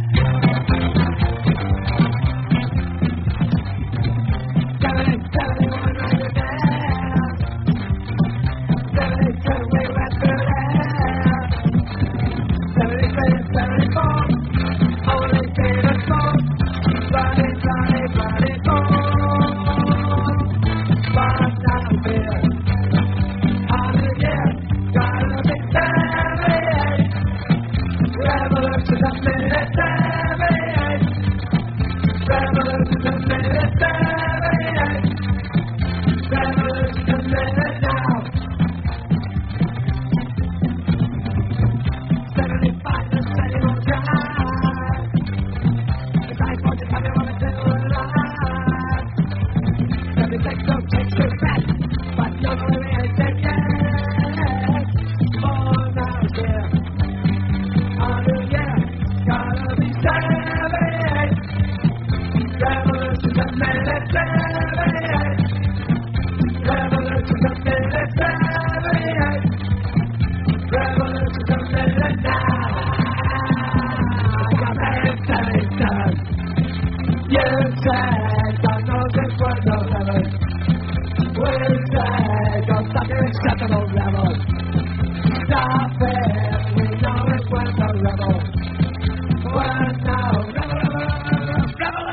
seventy, seventy-one, right there. seventy-two, we went through there. seventy-three, seventy-four, only seen a song. Bloody, bloody, bloody gone. But now we're on the year, gotta be seventy-eight. Revolution of minute seventy-eight. Revolution of minute seventy-eight. Revolution of minute now. seventy-five to seventy-one time. If I want to tell me what I'm doing live. seventy-six don't take too fast, but no one really take it. Oh, now it's here. On the year, gotta be seventy-eight. Revolution of minute seventy-eight. Revolution of minute seventy-eight. Revolution of minute now. Got married seventy-seven. You said, God knows it was no heaven. We said, don't stop your acceptable level. Stop it, we know it was a rebel. Well, now, revolution!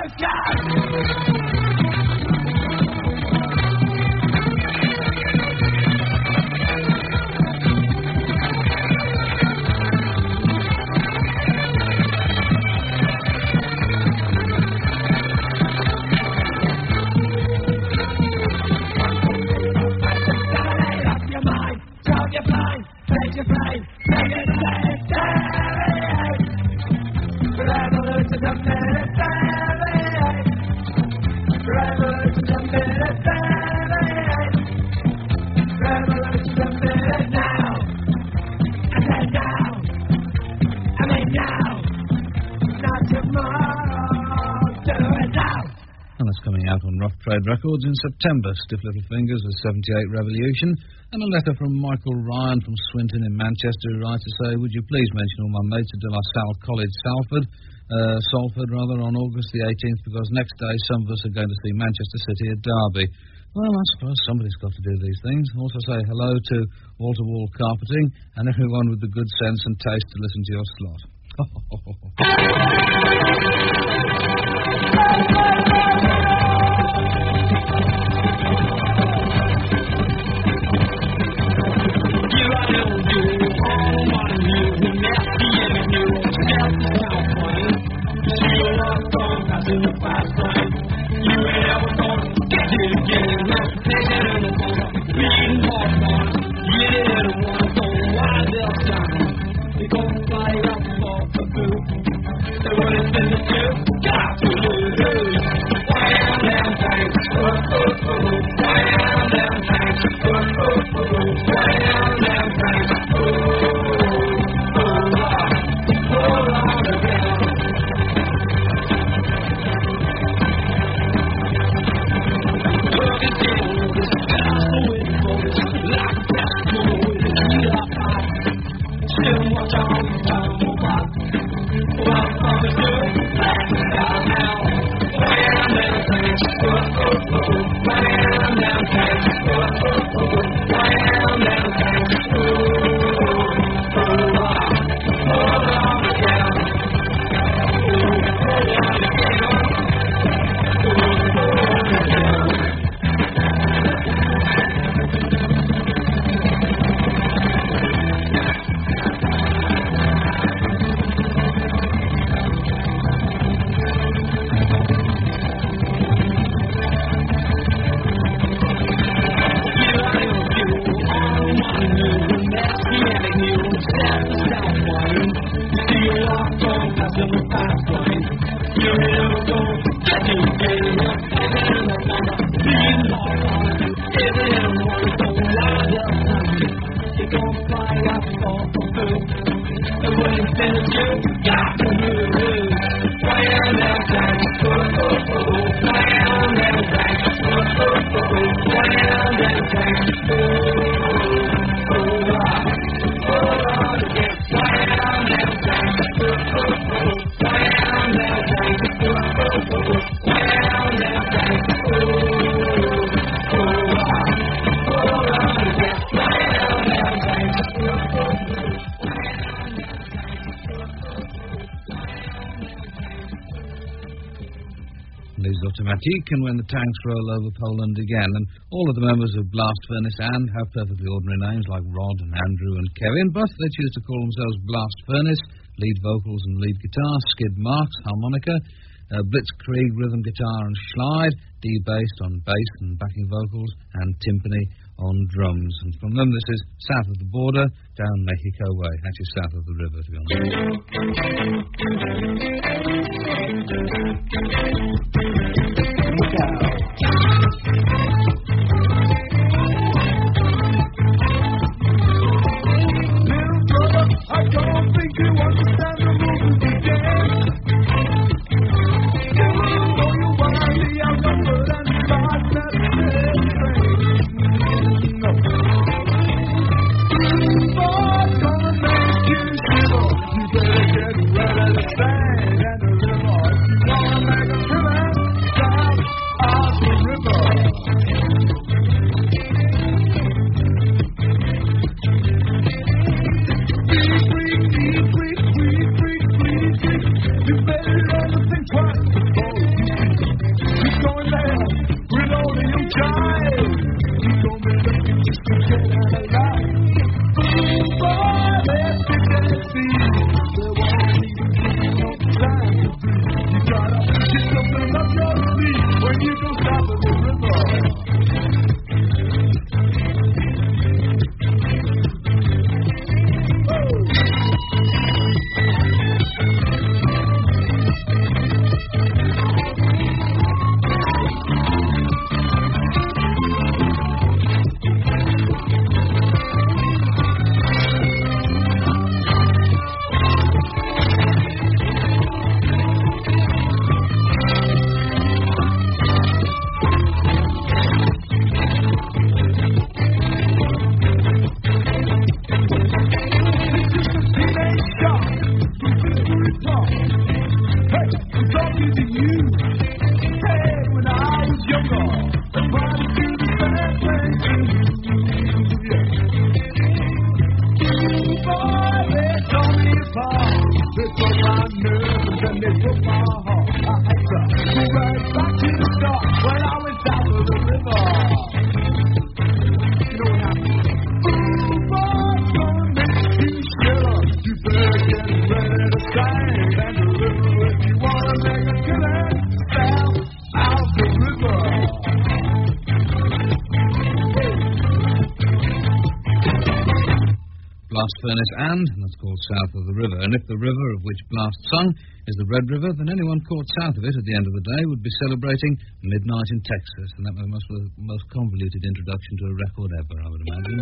Separate up your mind, drop your blind, take your brain, make it seventy-eight. Revolution of minute seventy-eight. Revolution of minute seventy-eight. Revolution of minute now. I said now. I mean now. Not tomorrow. Do it now. And that's coming out on Rough Trade Records in September. Stiff Little Fingers with seventy-eight Revolution. And a letter from Michael Ryan from Swinton in Manchester, who writes to say, would you please mention all my mates at De La Salle College, Salford, uh, Salford rather, on August the eighteenth, because next day some of us are going to see Manchester City at Derby. Well, I suppose somebody's got to do these things. Also say hello to Walter Wall Carpeting and everyone with the good sense and taste to listen to your slot. You are the Automatique, and when the tanks roll over Poland again. And all of the members of Blast Furnace and have perfectly ordinary names like Rod and Andrew and Kevin, but they choose to call themselves Blast Furnace, lead vocals and lead guitar, Skid Marks, harmonica, uh, Blitzkrieg, rhythm guitar and slide, D-bass on bass and backing vocals, and timpani on drums. And from them, this is South of the Border, down Mexico way, actually south of the river, to be I don't think you understand the rules again. You know you wanna be outnumbered and start that train. Boys gonna make you shiver. You better get ready to stand and deliver. You wanna make a killing down off the river. Blast Furnace and, and that's called South of the River. And if the river of which Blast sung is the Red River, then anyone caught south of it at the end of the day would be celebrating Midnight in Texas. And that must be the most convoluted introduction to a record ever, I would imagine.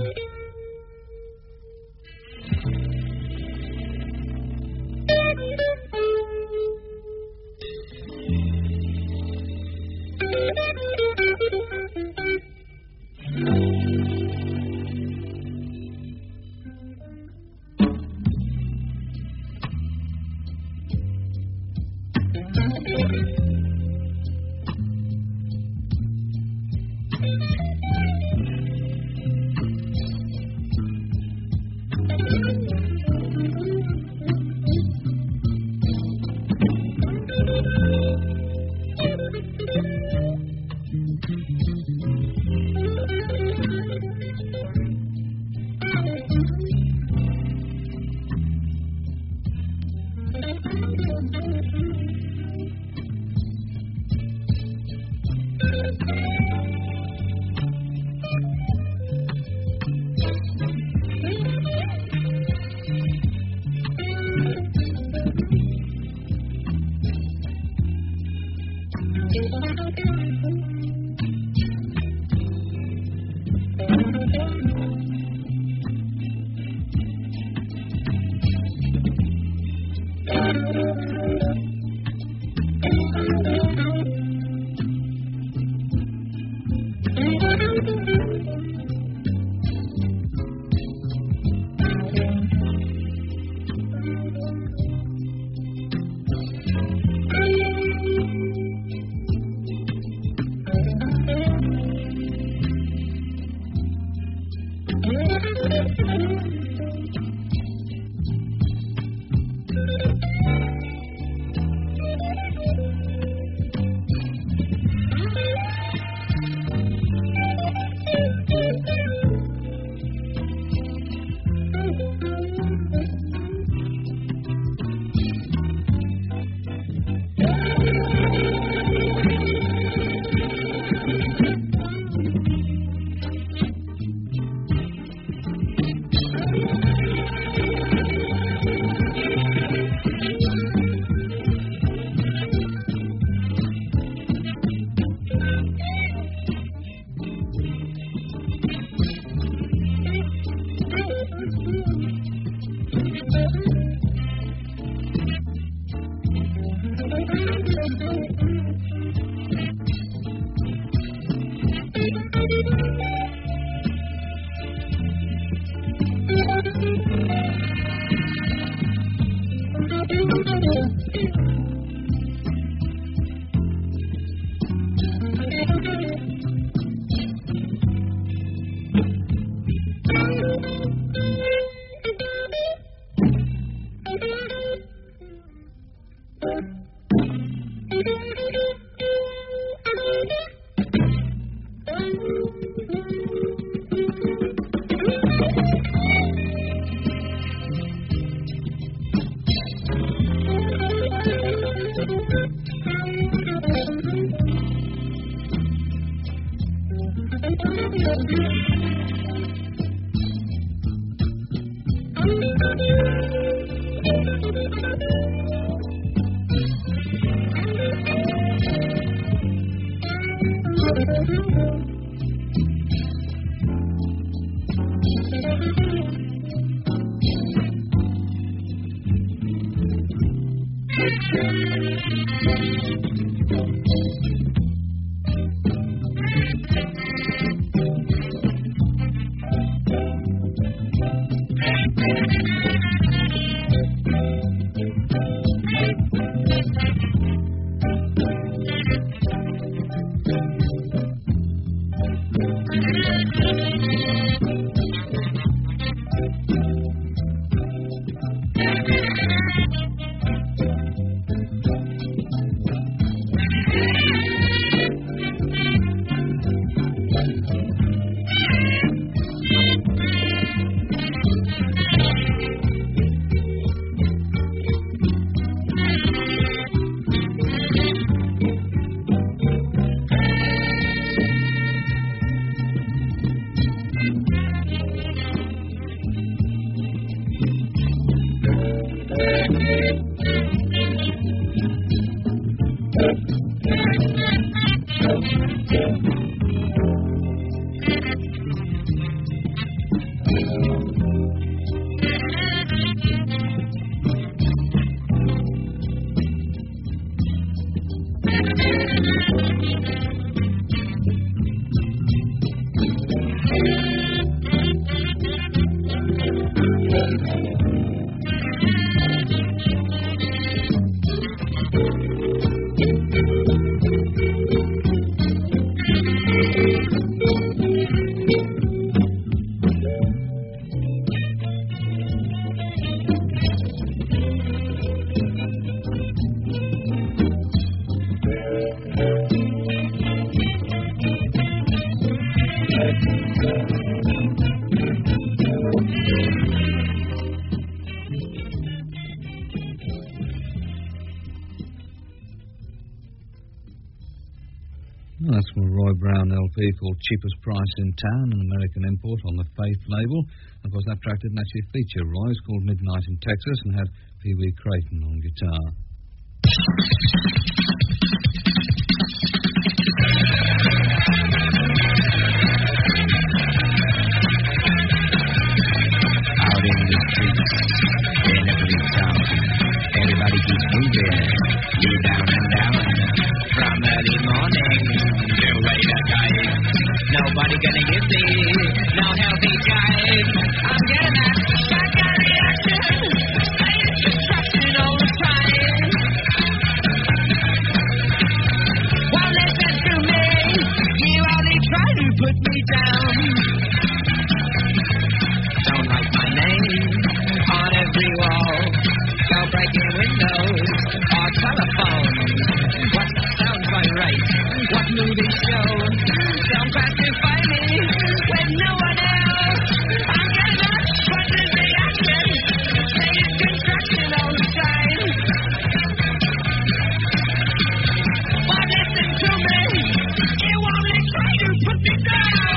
Well, that's from a Roy Brown L P called Cheapest Price in Town, an American import on the Faith label. Of course, that track didn't actually feature Roy. It's called Midnight in Texas and had Pee Wee Creighton on guitar. Out in the streets, in every town, everybody keeps moving, you down and down, from early morning to late at night. Nobody gonna give me no healthy jive. I'm getting that bad guy reaction, saying destruction all the time. Well, listen to me, you only try to put me down. Don't write my name on every wall. Don't break in windows or telephones. What sounds quite right? What movie show? Don't pacify me with no one else. I'm getting a sudden reaction. Say it's construction all the time. Well, listen to me. You only try to put me down.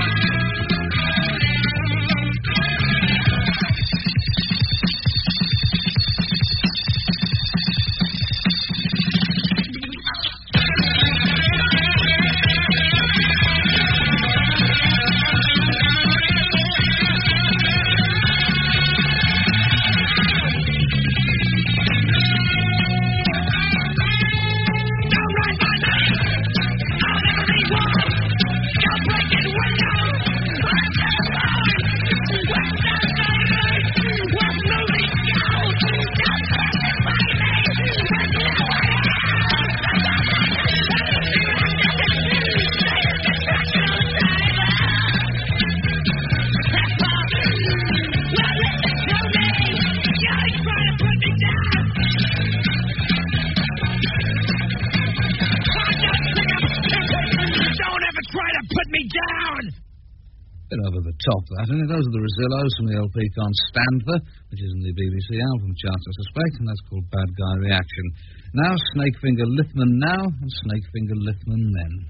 Over the top, that, and those are the Rosillos from the L P Can't Stand For, which is in the B B C album charts, I suspect, and that's called Bad Guy Reaction. Now, Snakefinger Lithman now, and Snakefinger Lithman then.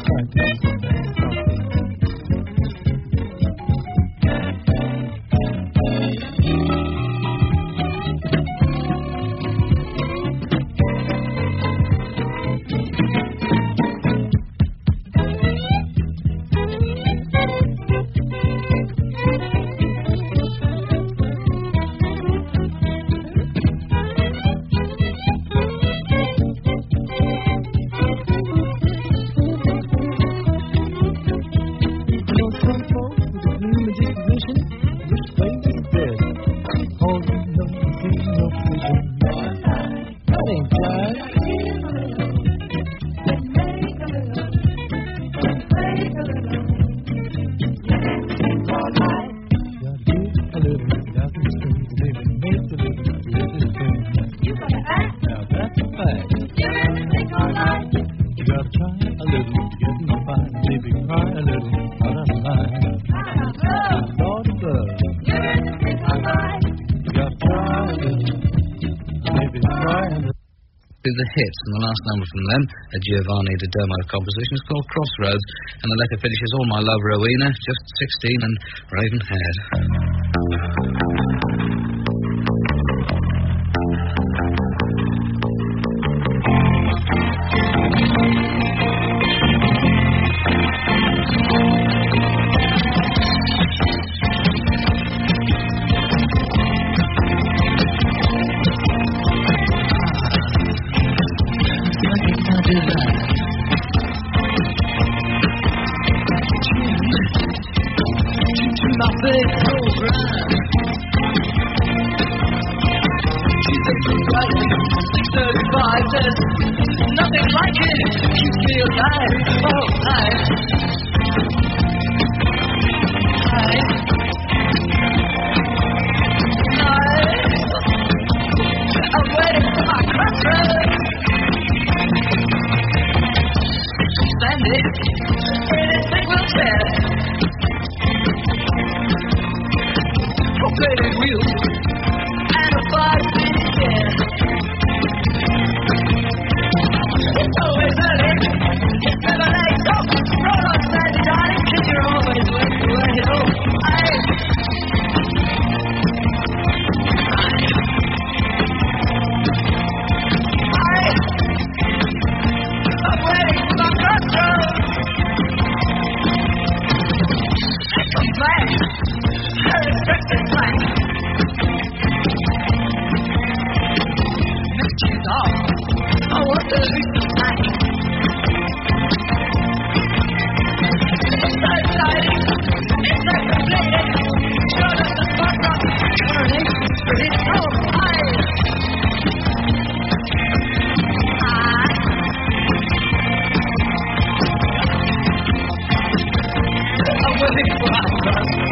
The hits, and the last number from them, a Giovanni Di Domo composition, is called Crossroads, and the letter finishes, all my love, Rowena, just sixteen and raven-haired. Nothing like it keeps me alive, oh, alive. Alive. Alive. I'm waiting for my crossroads. Stand it, anything will tear. Propelated wheels and a five-beat air. It's always early, it's never late, so roll up, steady, darling, 'cause you're always working away, oh, I... I... I'm waiting for my crossroads. I come back, I respect this life. Next year's off, I want to reach the night. It's so exciting, it's so completed. Showed us the spot rock, turning, but it's so high. I... I'm waiting for my crossroads.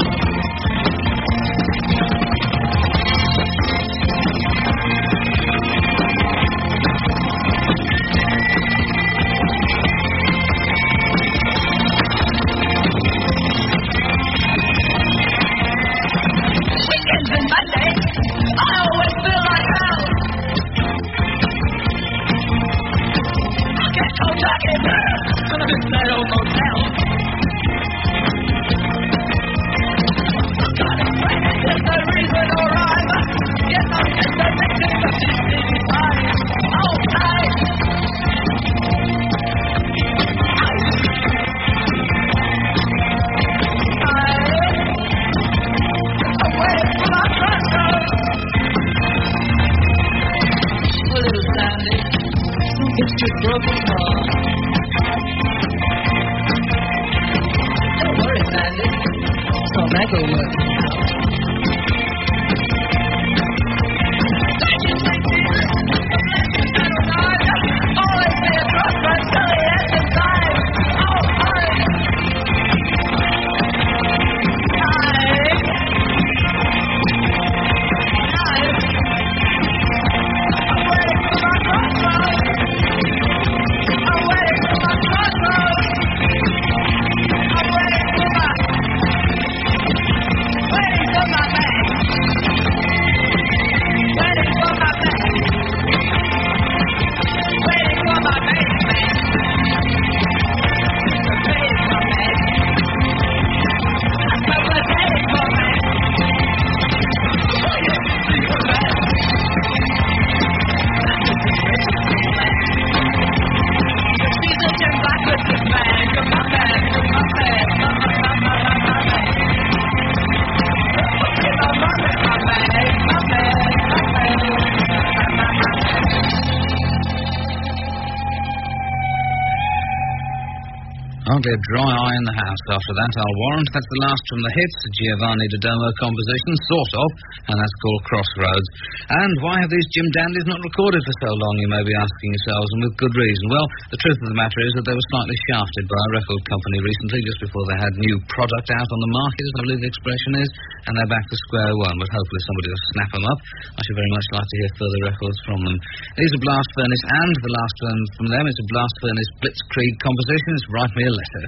Hardly a dry eye in the house after that, I'll warrant. That's the last from the hits, a Giovanni Dodoma composition, sort of, and that's called Crossroads. And why have these Jim Dandies not recorded for so long, you may be asking yourselves, and with good reason. Well, the truth of the matter is that they were slightly shafted by a record company recently, just before they had new product out on the market, as I believe the expression is, and they're back to square one, but hopefully somebody will snap them up. I should very much like to hear further records from them. These are Blast Furnace, and the last one from them is a Blast Furnace Blitzkrieg composition. It's Write Me a Letter.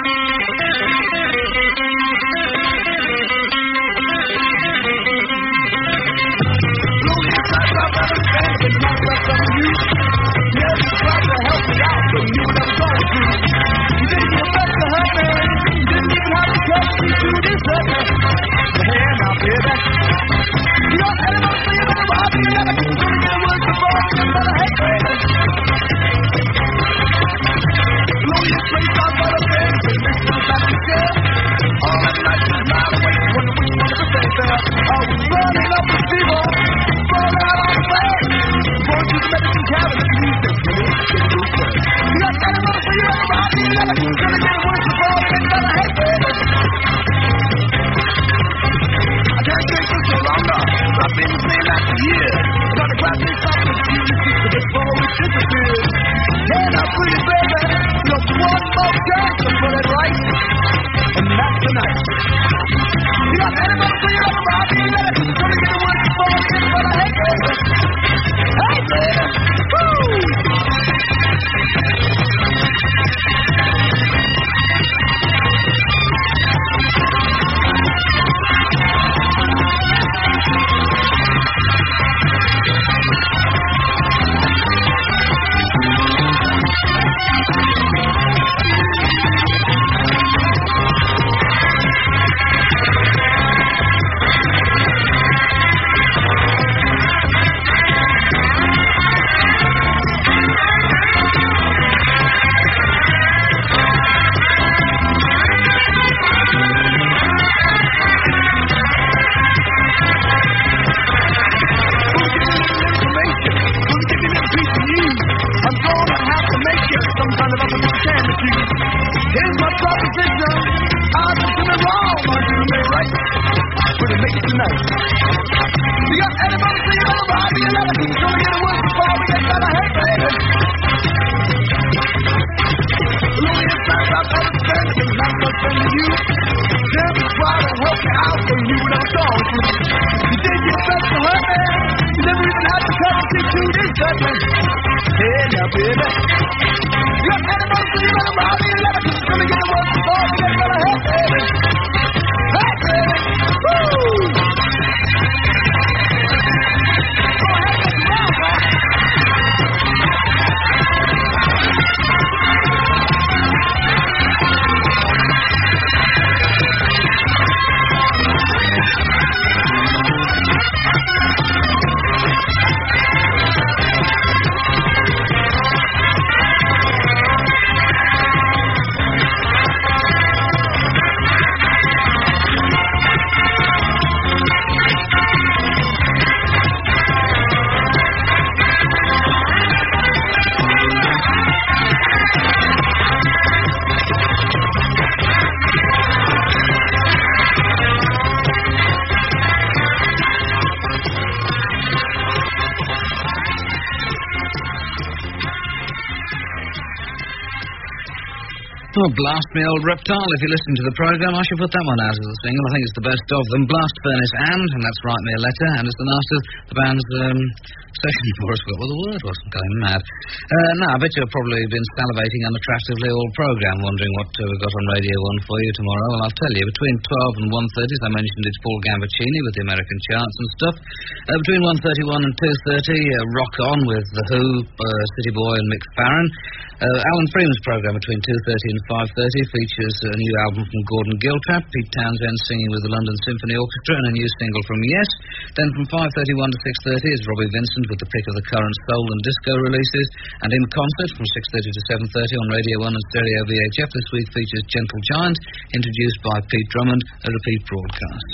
Oh, blast me, old reptile. If you listen to the programme, I should put that one out as a single. I think it's the best of them. Blast Furnace and, and that's Write Me a Letter, and it's the last of the band's um, session for us. Well, the word wasn't going mad. Uh, no, I bet you've probably been salivating unattractively all programme, wondering what uh, we've got on Radio one for you tomorrow. Well, I'll tell you, between twelve and one thirty, as I mentioned, it's Paul Gambaccini with the American charts and stuff. Uh, between one thirty-one and two thirty, uh, Rock On with The Who, uh, City Boy and Mick Farron. Uh, Alan Freeman's programme between two thirty and five thirty features a new album from Gordon Giltrap, Pete Townsend singing with the London Symphony Orchestra, and a new single from Yes. Then from five thirty-one to six thirty is Robbie Vincent with the pick of the current soul and disco releases, and in concert from six thirty to seven thirty on Radio one and Stereo V H F this week features Gentle Giant, introduced by Pete Drummond, a repeat broadcast.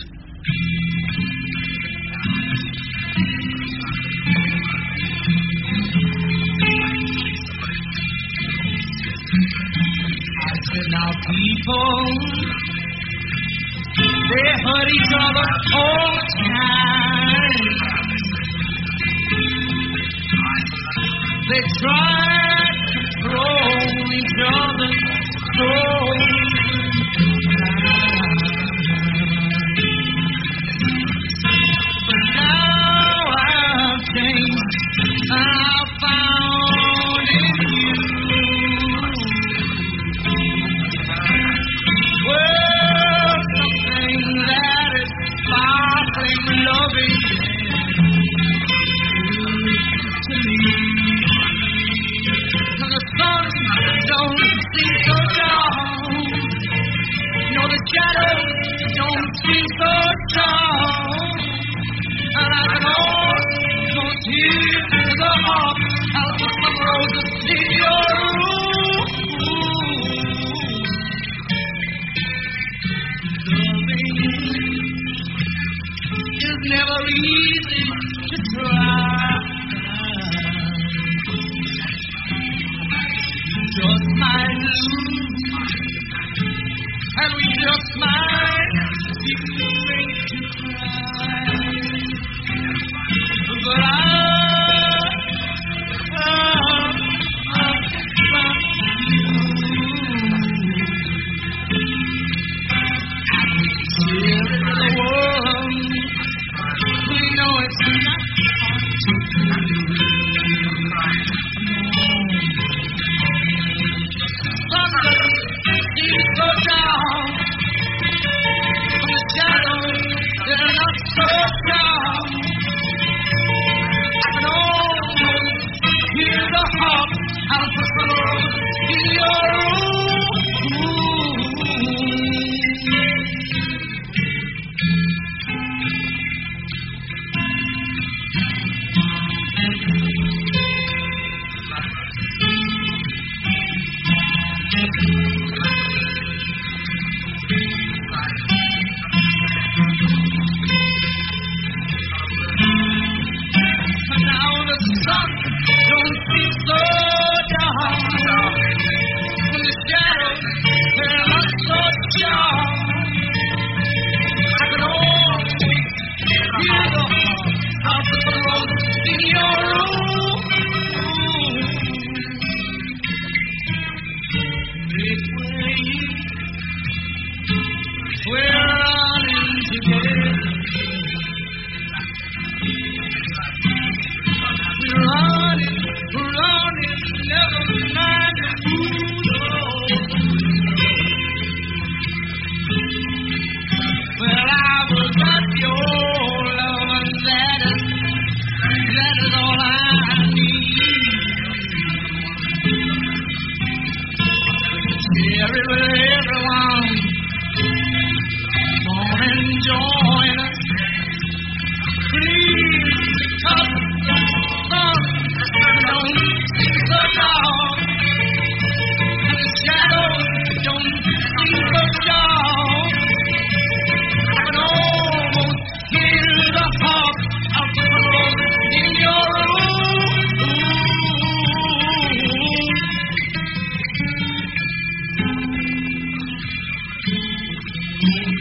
Now people, they hurt each other all the time. They try to control each other's souls. But now I've changed. I've found in you. Well, something that is sparkling, loving to me. And the sun don't seem so strong. No, the shadows don't seem so strong. And I can almost hear the harp out of the roses in your room. Loving is never easy to try. Just might lose, and we just might be made to cry. But I, I, I, found you. Here in the world, we know it's not to do. Somebody seems so down. From the shadows, they're not so strong. Hear the harp out the floor in your room. Now the sun don't seem so dark. From the shadows, they're not so strong. I can almost hear the harp out the road in your room. Make way, we're running together. We're running, running, never mind who's on. Well, I will got your love, and that is, that is all I need. Share it with everyone. Come and join us. Please, because the sun don't seem so dark, and the shadows don't seem so strong. I can almost hear the harp of the roses in your room.